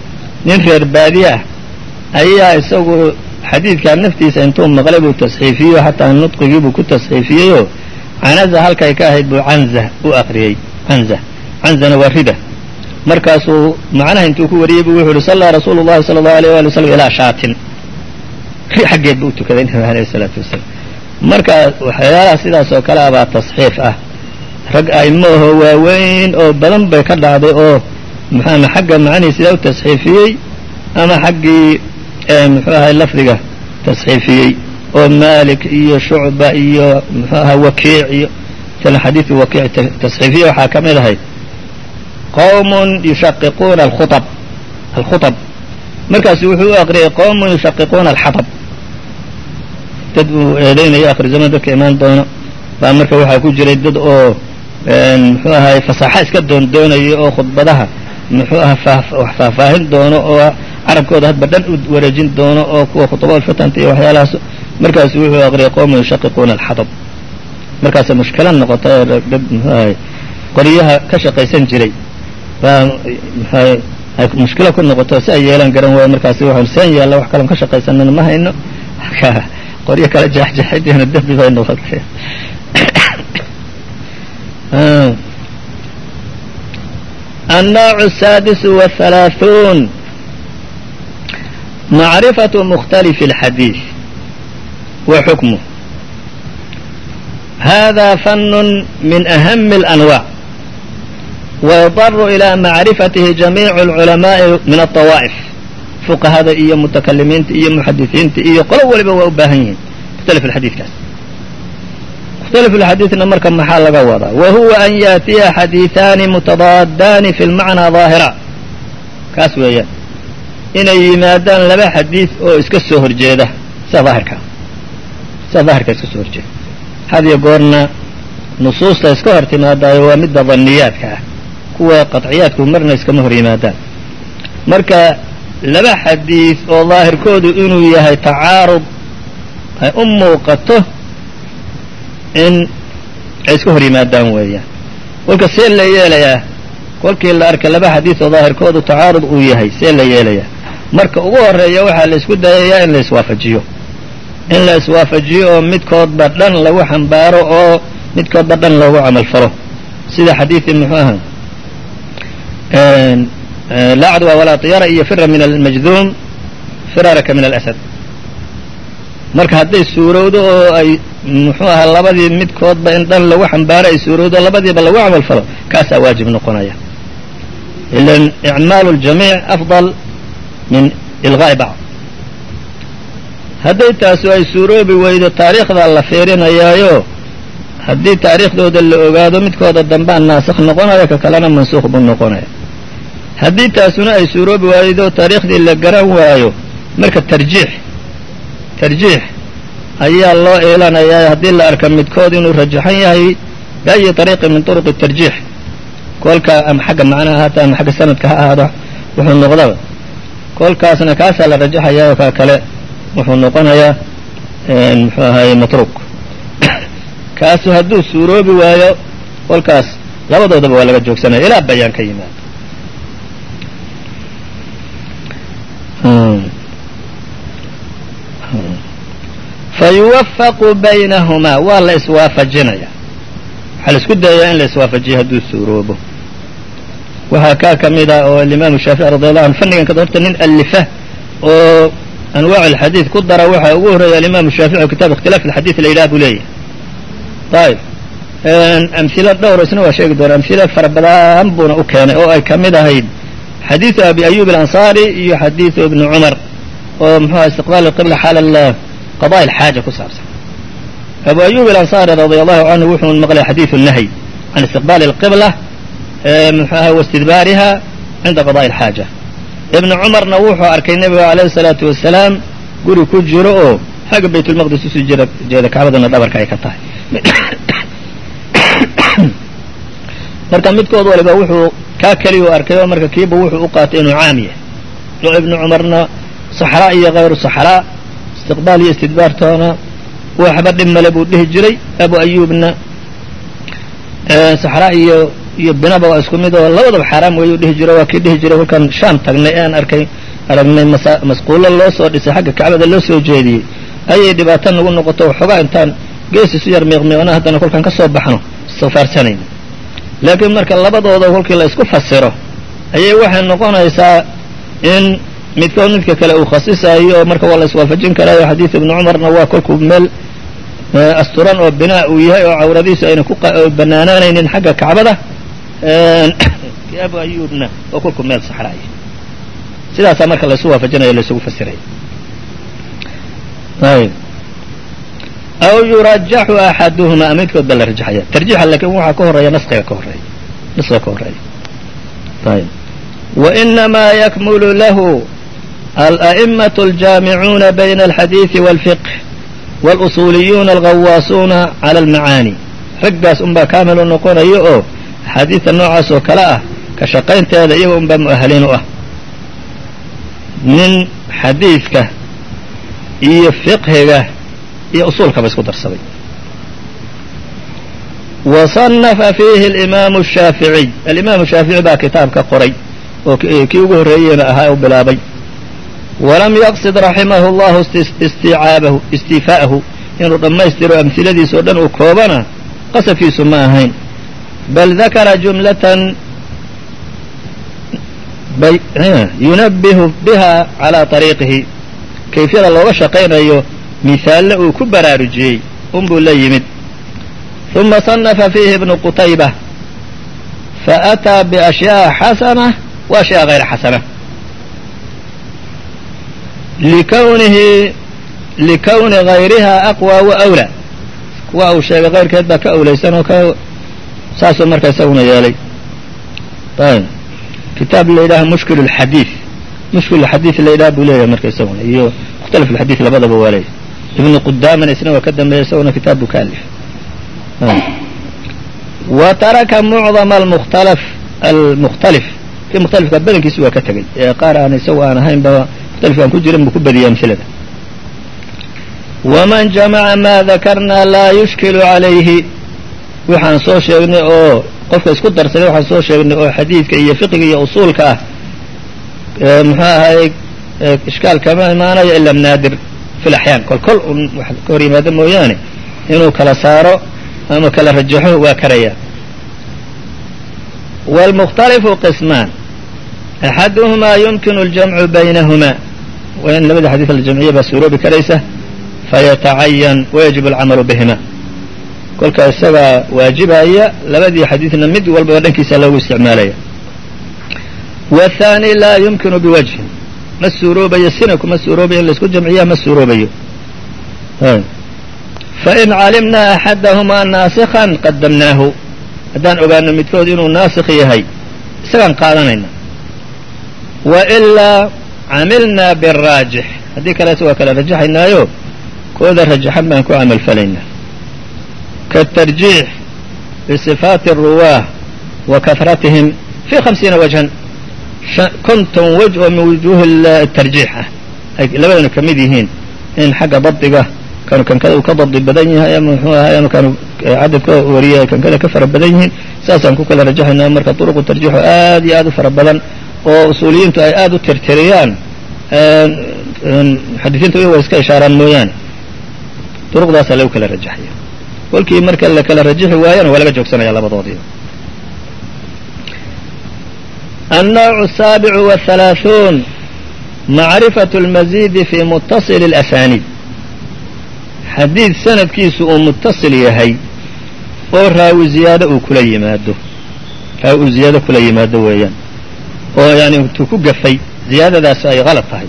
nin reer baadiye ah ayaa isagu xadiidkaa naftiisa intuu maqlay buu tasxiifiyo xataa nudqigii buu ku tasxiifiyeyoo canaza halkay ka ahayd buu canza u aqriyey canza canzana waa rida markaasuu macnaha intuu ku wariyey buu wuxuu uhi sallaa rasuulu llahi sala allahu alayh wali wasalam ilaa shaatin ri xaggeed buu u tukaday nabiga alayh isalaatu wasalaam marka waxyaalaha sidaas oo kale abaa tasxiif ah rag a'imo ahoo waaweyn oo badan bay ka dhacday oo muxuama xagga macnihii sidaa u tasxiifiyey ama xaggii muxuu ahay lafdiga tasxiifiyey oo malik iyo shucba iyo muxuu ahaa wakiic iyo masalan xadiidka wakiic tasxiifiye waxaa ka mid ahay qowmun yushaqiquuna alkhuab alkhuطab markaasu wuxuu u aqriyay qowmun yushaqiquuna alxaطab dad uu eedeynayo akhir zaman dadka imaan doono baa marka waxaa ku jiray dad oo muxuu ahay fasaaxa iska doondoonayo oo khudbadaha muxuu aha wax faahfaahin doono oo carabkooda hadba dhan u wareejin doono oo kuwa khudaba alfatanta iyo waxyaalahaas markaasu wuxuu aqriyay qowmun yushaqiquuna alxaطab markaasay mushkila noqota dad muxuu ahay qoryaha ka shaqaysan jiray baa muxuahay ay mushkilo ku noqoto si ay yeelaan garan waayo markaasi waxaan seen yaalla wax kaloon ka shaqaysanana ma hayno qoryo kala jeexjeexidina dembi bay noqotay النوع السادس والثلاثون معرفة مختلف الحديث وحكمه هذا فن من أهم الأنواع ويضطر إلى معرفته جميع العلماء من الطوائف فقهاء إيا متكلمين إيا محدثين إيا قلوا ولبا وأباهين مختلف الحديث كاس مختلف الحديث نمركا محال قوضا وهو أن يأتي حديثان متضادان في المعنى ظاهرا كاس ويا إن يمادان لبا حديث أو اسكسو هرجيدة سظاهر كا سظاهر كا اسكسو هرجيدة هذه قولنا نصوص اسكو هرتمادا ومدى ظنيات كا kuwa qaطciyaadku marna iskama hor yimaadaan marka laba xadiis oo daahirkoodu inuu yahay tacaarud ay u muuqato in ay iska hor yimaadaan weeyaan kolka see la yeelayaa kolkii la arka laba xadiis oo daahirkoodu tacaarud uu yahay see la yeelayaa marka ugu horeeya waxaa la isku dayayaa in la iswaafajiyo in la iswaafajiyo oo midkoodba dhan lagu xambaaro oo midkoodba dhan loogu camal falo sida xadiidii muxuu ahaa laa cadwa walaa طiyara iyo fira min almajduum firaraka min alasad marka hadday suurowdo oo ay muxuu ahaa labadii midkoodba in dhan lagu xambaaro ay suurowdo labadiiba lagu camal falo kaasaa waajib noqonaya ilan icmaalu اljamiic afضal min ilqaa'i bacd hadday taasu ay suuroobi weydo taariikhdaa la fiirinayaayo haddii taariikhdooda la ogaado midkooda dambaa naasakh noqonaya ka kalena mansuukh buu noqonaya haddii taasuna ay suuroobi waaydo taariikhdii la garan waayo marka tarjiix tarjiix ayaa loo eelanayaa haddii la arka midkood inuu rajaxan yahay biayi طariiqin min طuruq الtarjiix kolka ama xagga macnaha haata ama xagga sanadka ha ahaado wuxuu noqdaba kolkaasna kaasaa la rajaxayaa oo kaa kale wuxuu noqonayaa muxuu ahaye matruuk kaasu hadduu suuroobi waayo kolkaas labadoodaba waa laga joogsanaya ilaa bayaan ka yimaado fayuwafaqu baynahumaa waa la iswaafajinaya waxaa la isku dayayaa in la iswaafajiyo hadduu suuroobo waxaa kaa ka mid ah oo alimaamu shaafici radi allahu anhu fannigan kada horta nin alifa oo anwaac alxadiid ku dara waxaa ugu horreeya alimaamu shaafici oo kitaab ikhtilaaf alxadiid la yidhaha buu leeyahay ayib amhilo dhowr isna waa sheegi doona amhilo fara badan buuna u keenay oo ay ka mid ahayd xadiidu abi ayub alansaari iyo xadiidu ibni cumar oo muxuuha istiqbaal alqibla xaala qadaء alxaaja ku saabsan abu ayub alansaari radi allahu canhu wuxuu maqlay xadiidu nahyi can istiqbaali alqibla muxuaha waistidbaariha cinda qadaءi alxaaja ibni cumarna wuxuu arkay nebiga alayhi الsalaatu wasalaam guri ku jiro oo xagga baytulmaqdis usii jira jeeda kacbadana dhabarka ay ka tahay marka midkood waliba wuxuu kaa keliyu arkay oo marka kiiba wuxuu u qaatay inuu caam yahay oo ibnu cumarna saxraa iyo hayru saxraa istiqbaal iyo istidbaartoona waxba dhib male buu dhihi jiray abu ayuubna saxraa iyo iyo binaba waa isku mid oo labadaba xaaraam weeyuu dhihi jiro waa kii dhihi jiray kolkaan shaam tagnay ean arkay aragnay masquulo loo soo dhisay xagga kacbada loo soo jeediyey ayay dhibaato nagu noqoto waxoogaa intaan gees isu yar miiqmiiqna haddana kolkaan ka soo baxno istighfaarsanayna laakiin marka labadooda kolkii la isku fasiro ayay waxay noqonaysaa in midkood midka kale uu khasisayo oo marka waa la iswaafajin karaayo xadiid ibnu cumarna waa kolkuu meel asturan oo binaa uu yahay oo cawradiisu ayna ku banaanaanaynin xagga kacbada abu ayuubna oo kolkuu meel saxraaya sidaasaa marka la isu waafajinayo la isugu fasiraya ayb aw yurajaxu axaduhuma midkood ba la rajaxaya tarjiixa lakin waxaa ka horeeya naskiga ka horeeya naskiga ka horeeya ayb wainamaa yakmulu lahu alأئmaة الjaamicuuna bayna alxadiiثi wاlfiqh wاlusuliyuuna algawaasuuna cala almacaani raggaas unbaa kaamilu noqonayo oo axaadiidta noocaas oo kale ah ka shaqaynteeda iyaga unbaa mu'ahaliin u ah nin xadiidka iyo fiqhiga iyo usuulkaba isku darsaday waصanafa fiihi اlimaamu الshaaficiy alimaamu shaafici baa kitaabka qoray oo kii ugu horreeyeyna ahaa u bilaabay walam yaqsid raximahu اllahu istiicaabahu istiifaa'ahu inuu dhammaystiro amhiladiisa oo dhan uu koobana qasadkiisu ma ahayn bal dakara jumlatan yunabihu biha calى طariiqihi kayfiyada looga shaqaynayo misaalle uu ku baraarujiyey unbuu la yimid ثuma صanafa fiihi ibnu qutayba faأtaa biأshyaء xasana wa ashyaء غayra xasana likawnihi likawni غayriha aqwى wa أwlى kuwa uu sheegay kayrkeed baa ka awlaysan oo ka saasuu marka isaguna yeelay ayb kitaab la yidhaha mushkil اxadiiث mushkil xadiiث la yidhaha buu leeyahay marka isaguna iyo mukhtalif اxadiiث labadaba waa leeyahy ibnu qudaamana isna waa ka dambeeya isaguna kitaab buu ka alif wa taraka mucdama almukhtalaf almukhtalif kii mukhtalifka badankiisi waa ka tegey ee qaar aan isagu aan ahaynba mukhtalifkaan ku jirin buu ku badiyay amhilada waman jamaca maa dakarna laa yushkilu calayhi waxaan soo sheegnay oo qofka isku darsaday waxaan soo sheegnay oo xadiidka iyo fiqiga iyo usuulka ah muxuu ahaayey ishkaal kama imaanayo ila naadir fi laxyaan kol kol un wax ka hor yimaado mooyaane inuu kala saaro ama kala rajaxo waa karaya wاlmukhtalifu qismaan axaduhumaa yumkinu اljamcu baynahuma waa in labada xadiid la jamciya baa suuroobi karaysa fayatacayan wayajib alcamalu bihima kolkaa isagaa waajibaya labadii xadiidna mid walbaba dhankiisa loogu isticmaalaya wاthaani laa yumkinu biwajhin ma suuroobayo sina kuma suuroobayo in laisku jamciya ma suuroobayo fain calimnaa axadahumaa naasikan qadamnaahu haddaan ogaano midkood inuu naasikh yahay isagaan qaadanayna wailaa camilnaa biraajix haddii kaleese waa kala rajaxaynaayo kooda rajaxan baan ku camalfalaynaa kaatarjiix bisifaati الruwaah wa kahratihim fii hamsiina wajhan konton wej oo min wujuuhi tarjiix ah ay labadana ka mid yihiin in xagga dabdiga kanu kankada uu ka dabdi badan yahay ama muxuu ahay ama kanu cadadka wariyay kankada ka fara badan yihiin saasaan ku kala rajaxaynaa marka duruqu tarjiixu aad iyo aad u fara badan oo usuuliyiintu ay aad u tirtiriyaan muxadisiintu iyago iska ishaaraan mooyaane duruqdaasaa lagu kala rajaxaya kolkii marka la kala rajaxi waayana waa laga joogsanaya labadoodii النوع السابع والثلاثون معرفة المزيد في متصل الأسانيد xadiid sanadkiisu uu mutaصil yahay oo raawi ziyaado uu kula yimaado raawi uu ziyaado kula yimaado weeyaan oo yani intuu ku gafay ziyaadadaas ay qalad tahay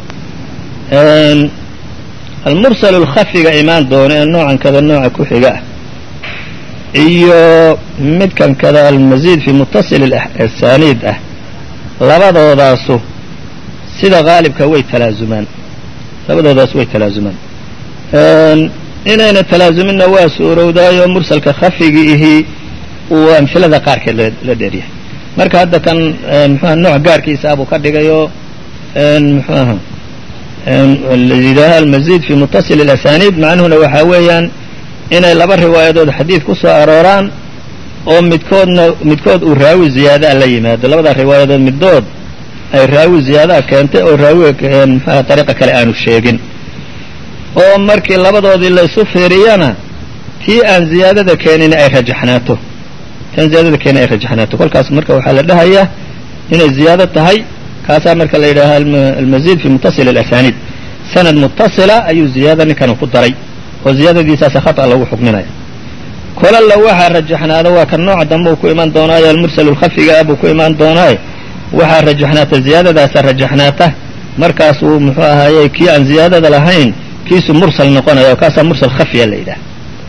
almursal اlkhafiga imaan doono ee noocan kada nooca ku xiga ah iyo midkan kada almaziid fi mutaصil asaaniid ah labadoodaasu sida gaalibka way talaazumaan labadoodaas way talaazumaan inayna talaazuminna waa suurowdaayo mursalka khafigii ihi uu amhilada qaarkeed la dheeryahay marka hadda kan mxuaha nooc gaarkiisa abuu ka dhigayo mxuu aha yidhaaha almaziid fi mutaصil اlasaniid macnuhuna waxaa weeyaan inay laba riwaayadood xadiid ku soo arooraan oo midkoodna midkood uu raawi ziyaada la yimaado labada riwaayadood middood ay raawi ziyaadaa keentay oo raawiga mxuaha dariiqa kale aanu sheegin oo markii labadoodii laysu fiiriyana tii aan ziyaadada keenin ay rajaxnaato tan ziyaadada keenin ay rajaxnaato kolkaas marka waxaa la dhahayaa inay ziyaado tahay kaasaa marka la yidhaaha almaziid fi muttasil alasaniid sanad muttasila ayuu ziyaada ninkanu ku daray oo ziyaadadiisaasa khata lagu xukminaya kolalla waxaa rajaxnaada waa kan nooca dambe uu ku imaan doonaayo almursal lkhafiga buu ku imaan doonaaye waxaa rajaxnaata ziyaadadaasa rajaxnaata markaasuu muxuu ahaayey kii aan ziyaadada lahayn kiisu mursal noqonaya oo kaasaa mursal khafiya la yidhaha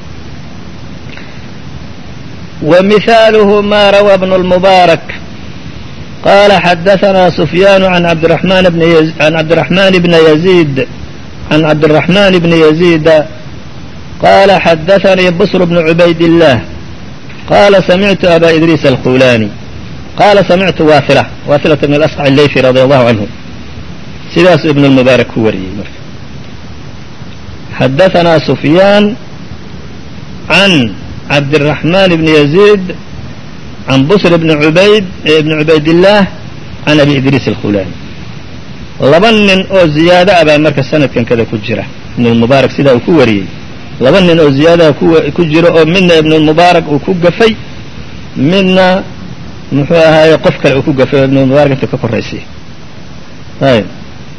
wa mihaaluhu ma rawaa ibnu lmubaarak qala xadaثna sufyaan an cabdiraحman an cabdiraحman bna yaziid can cabdiraحman bni yaziida qala xadaثanii bsr bnu cubayd الlah qala samictu aba idriis alkhulani qala samictu waila wailata bn asqc اlayfi radi allahu canhu sidaasuu ibn اlmubaarak ku wariyey marka xadaثanaa sufyaan can cabdiraحman bni yaziid can bsr bni ubayd bni cubaydillaah can abi idriis alkhulani laba nin oo ziyaado a baa marka sanadkan kada ku jira ibn lmubaarak sidaa uu ku wariyey laba nin oo ziyaadaha ku jiro oo midna ibn lmubaarak uu ku gafay midna muxuu ahaaye qof kale uu ku gafay oo ibn lmubaarak inta ka koraysay ayb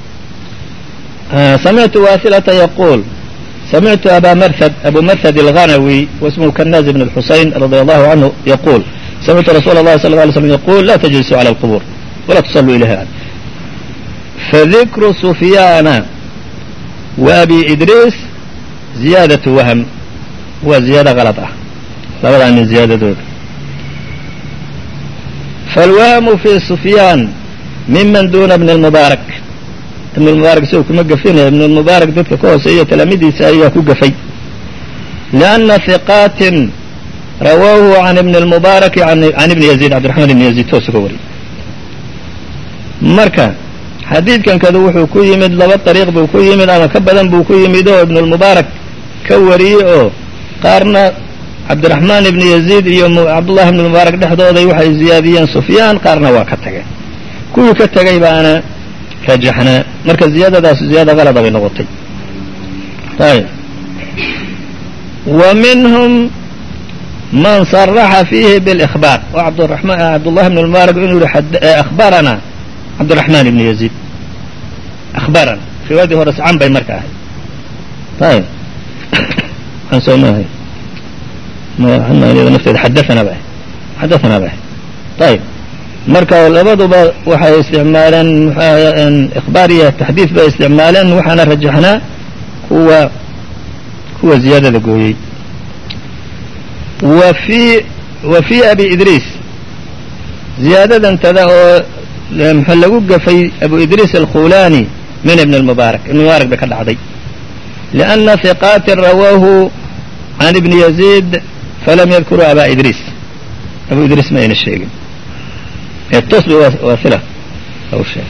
samictu wasilata yaquul samictu aba marhad abu marhad alghanawi wasmuhu kanaz ibn اlxusayn radia allahu canhu yaquul samictu rasuula اllahi sal ه alay slm yaqul la tajlisuu clى اlqubur walaa tusalluu ilayha fadikru sufyaana wa abi idriis ziyaadatu wahm waa ziyaado kalad ah labadaa nin ziyaadadooda falwahmu fi sufyaan miman duna bni اlmubaarak ibn lmubaarak isagoo kuma gafinaya ibn lmubaarak dadka ka hooseeya talaamidiisa ayaa ku gafay lianna hiqaatin rawaahu can ibni اlmubaaraki can ibni yaziid cabdiraxmaan ibni yaziid toosu ka wariyay marka xadiidkan kadu wuxuu ku yimid laba dariiq buu ku yimid ama ka badan buu ku yimid oo ibn lmubaarak ka wariyey oo qaarna cabdiraxmaan ibni yaziid iyo cabdullahi ibn mubaarak dhexdooday waxay ziyaadiyeen sufyaan qaarna waa ka tageen kuwii ka tegay baana rajaxnaa marka ziyaadadaas ziyaada kalada bay noqotay ayb wa minhum man صaraxa fiihi biاlإkhbaar oo abdman cabdullahi ibn mubaarak inuu yihi akhbarana cabdiraحmaan ibn yaziid akhbarana riwaayadii hore can bay marka ahayd ayb an soo maahay iyada nafteeda xadaana ba xadaanaa ba ahayd ayb marka labaduba waxay isticmaaleen ikhbaar iyo taxdiid bay isticmaaleen waxaana rajaxnaa kuwa kuwa ziyaadada gooyey wa fii wa fii abi idriis ziyaadadantada oo mx lagu gafay abu idriis alkhulani min ibn اlmubaarak ibn mubaarak bay ka dhacday liأnna hiqaatin rawaahu can ibni yaziid falam yadkuruu aba idriis abu idriis ma ayna sheegin tos waila sheeg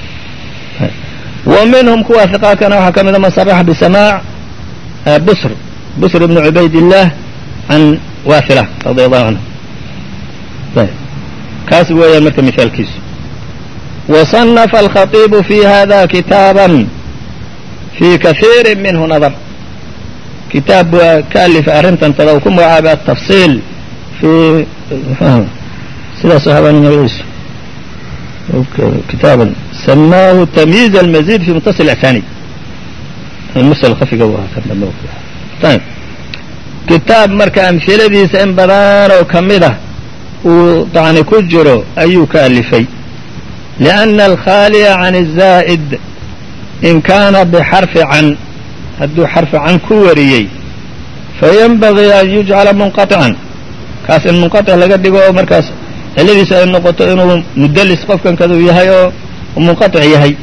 wa minhum kuwa hiqaakana waxaa ka mida man saraxa bisamaac bsr bsr ibn cubaydillaah can waila radia allahu canhu kaas weeyaan marka mihaalkiisu وصنف الخطيب في هذا كتابا في كثير منه نظر kitaab ka alifa arrintan tada uu ku magacaabay atafsiil fi sidaas habaan magaciisu kitaaban samaahu tamyiiz almazid fi muttasil athani mursal khafiga waa kan dambe ayb kitaab marka amhiladiisa in badan oo kamid ah uu dacni ku jiro ayuu ka alifay liأna alkhaaliya can الzaa'id in kaana bxarfi can hadduu xarfi can ku wariyey fayanbagii an yujcala munqaطican kaas in munqaطic laga dhigo oo markaas ciladiisa ay noqoto inuu mudalis qofkan kaduu yahay oo munqaطic yahay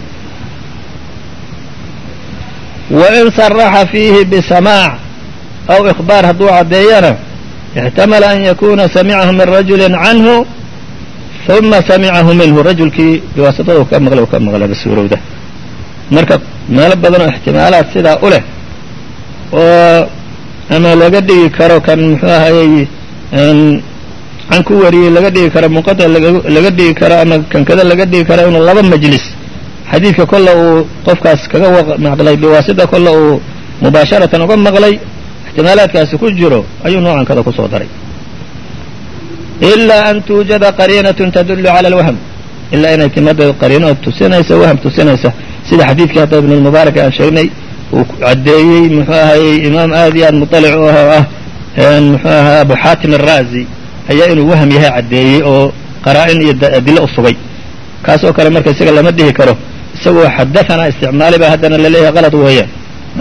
wain saraxa fiihi bisamaac aw ikhbaar hadduu caddeeyana اxtamala an yakuna samicahu min rajuli canhu uma samicahu minhu rajulkii biwaasatada ka maqlay ka maqla basuurowda marka meelo badan oo ixtimaalaad sidaa u leh oo ama laga dhigi karo kan muxuu ahayey can ku wariyey laga dhigi karo munqaطic laga dhigi karo ama kankada laga dhigi karo inuu laba majlis xadiidka kolla uu qofkaas kaga maqlay biwaasita kolla uu mubaasharatan uga maqlay ixtimaalaadkaasi ku jiro ayuu noocan kada ku soo daray ilaa an tuujada qariinatun tadullu cala alwahm ilaa inay timaada qariino tusinaysa wahm tusinaysa sida xadiidkii hadda ibn lmubaarak aan sheegnay uu caddeeyey muxuu ahayey imaam aad iyo aad muطalic u ah ah muxuu ahaa abu xaatim araazi ayaa inuu wahm yahay caddeeyey oo qaraa-in iyo adilo u sugay kaas oo kale marka isaga lama dhihi karo isagoo xadaanaa isticmaali baa haddana laleeyahay qalad weeyaan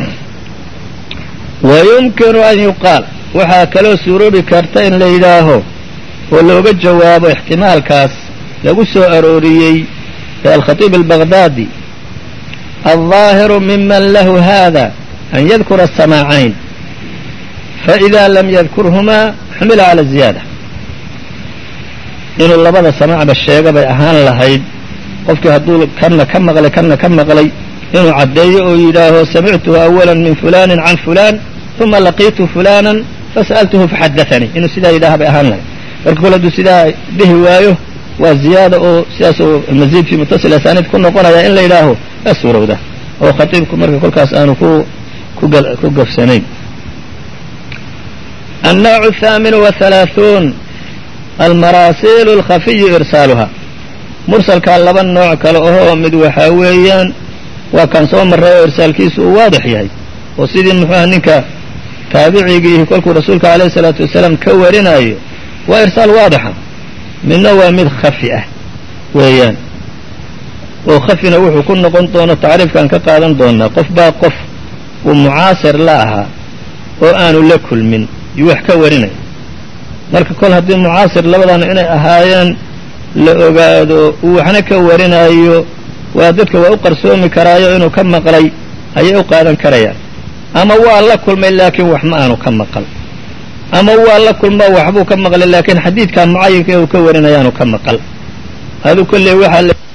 wayumkinu an yuqaal waxaa kaloo suuroobi karta in la yidhaaho oo looga jawaabo ixtimaalkaas lagu soo arooriyey ee alkhatiib albagdaadi alظaahiru miman lahu hada an yadkura asamaacayn faإida lam yadkurhumaa xumila cala ziyaada inuu labada samaacba sheega bay ahaan lahayd qofkii hadduu kanna ka maqlay kanna ka maqlay inuu caddeeyo oo yidhaaho samictuhu awala min fulani can fulan uma laqiitu fulana fasa'altuhu faxadaanii inuu sidaa yidhaaha bay ahaan lahayd marka kole hadduu sidaa dhihi waayo waa ziyaada oo sidaasoo maziid fi mutasil asaaniid ku noqonaya in la yidhaaho waa suurowda oo khatiibku marka kolkaas aanu ku ku gafsanayn النوع الثامن والثلاثون المراسيل الخفي إرساaلها mرسلkaa laba nooع kale ohoo mid waxaa weeyaan waa kan soo maray oo irsaalkiisu uu waadix yahay oo sidii muxuuha ninka taabicigiihi kolkuu rasuulka عaليه الصلاaةu وaسلاaم ka warinayo waa irsaal waadixa midna waa mid khafi ah weeyaan oo khafina wuxuu ku noqon doono tacriifkan ka qaadan doonaa qof baa qof uu mucaasir la ahaa oo aanu la kulmin yuu wax ka warinaya marka kol haddii mucaasir labadaana inay ahaayeen la ogaado uu waxna ka warinayo waa dadka waa u qarsoomi karaayo inuu ka maqlay ayay u qaadan karayaan ama waa la kulmay laakiin wax ma aanu ka maqal ama waa la kulmo waxbuu ka maqlay laakiin xadiidkaa mucayinka uu ka warinayaanu ka maqal adu kolley waxaa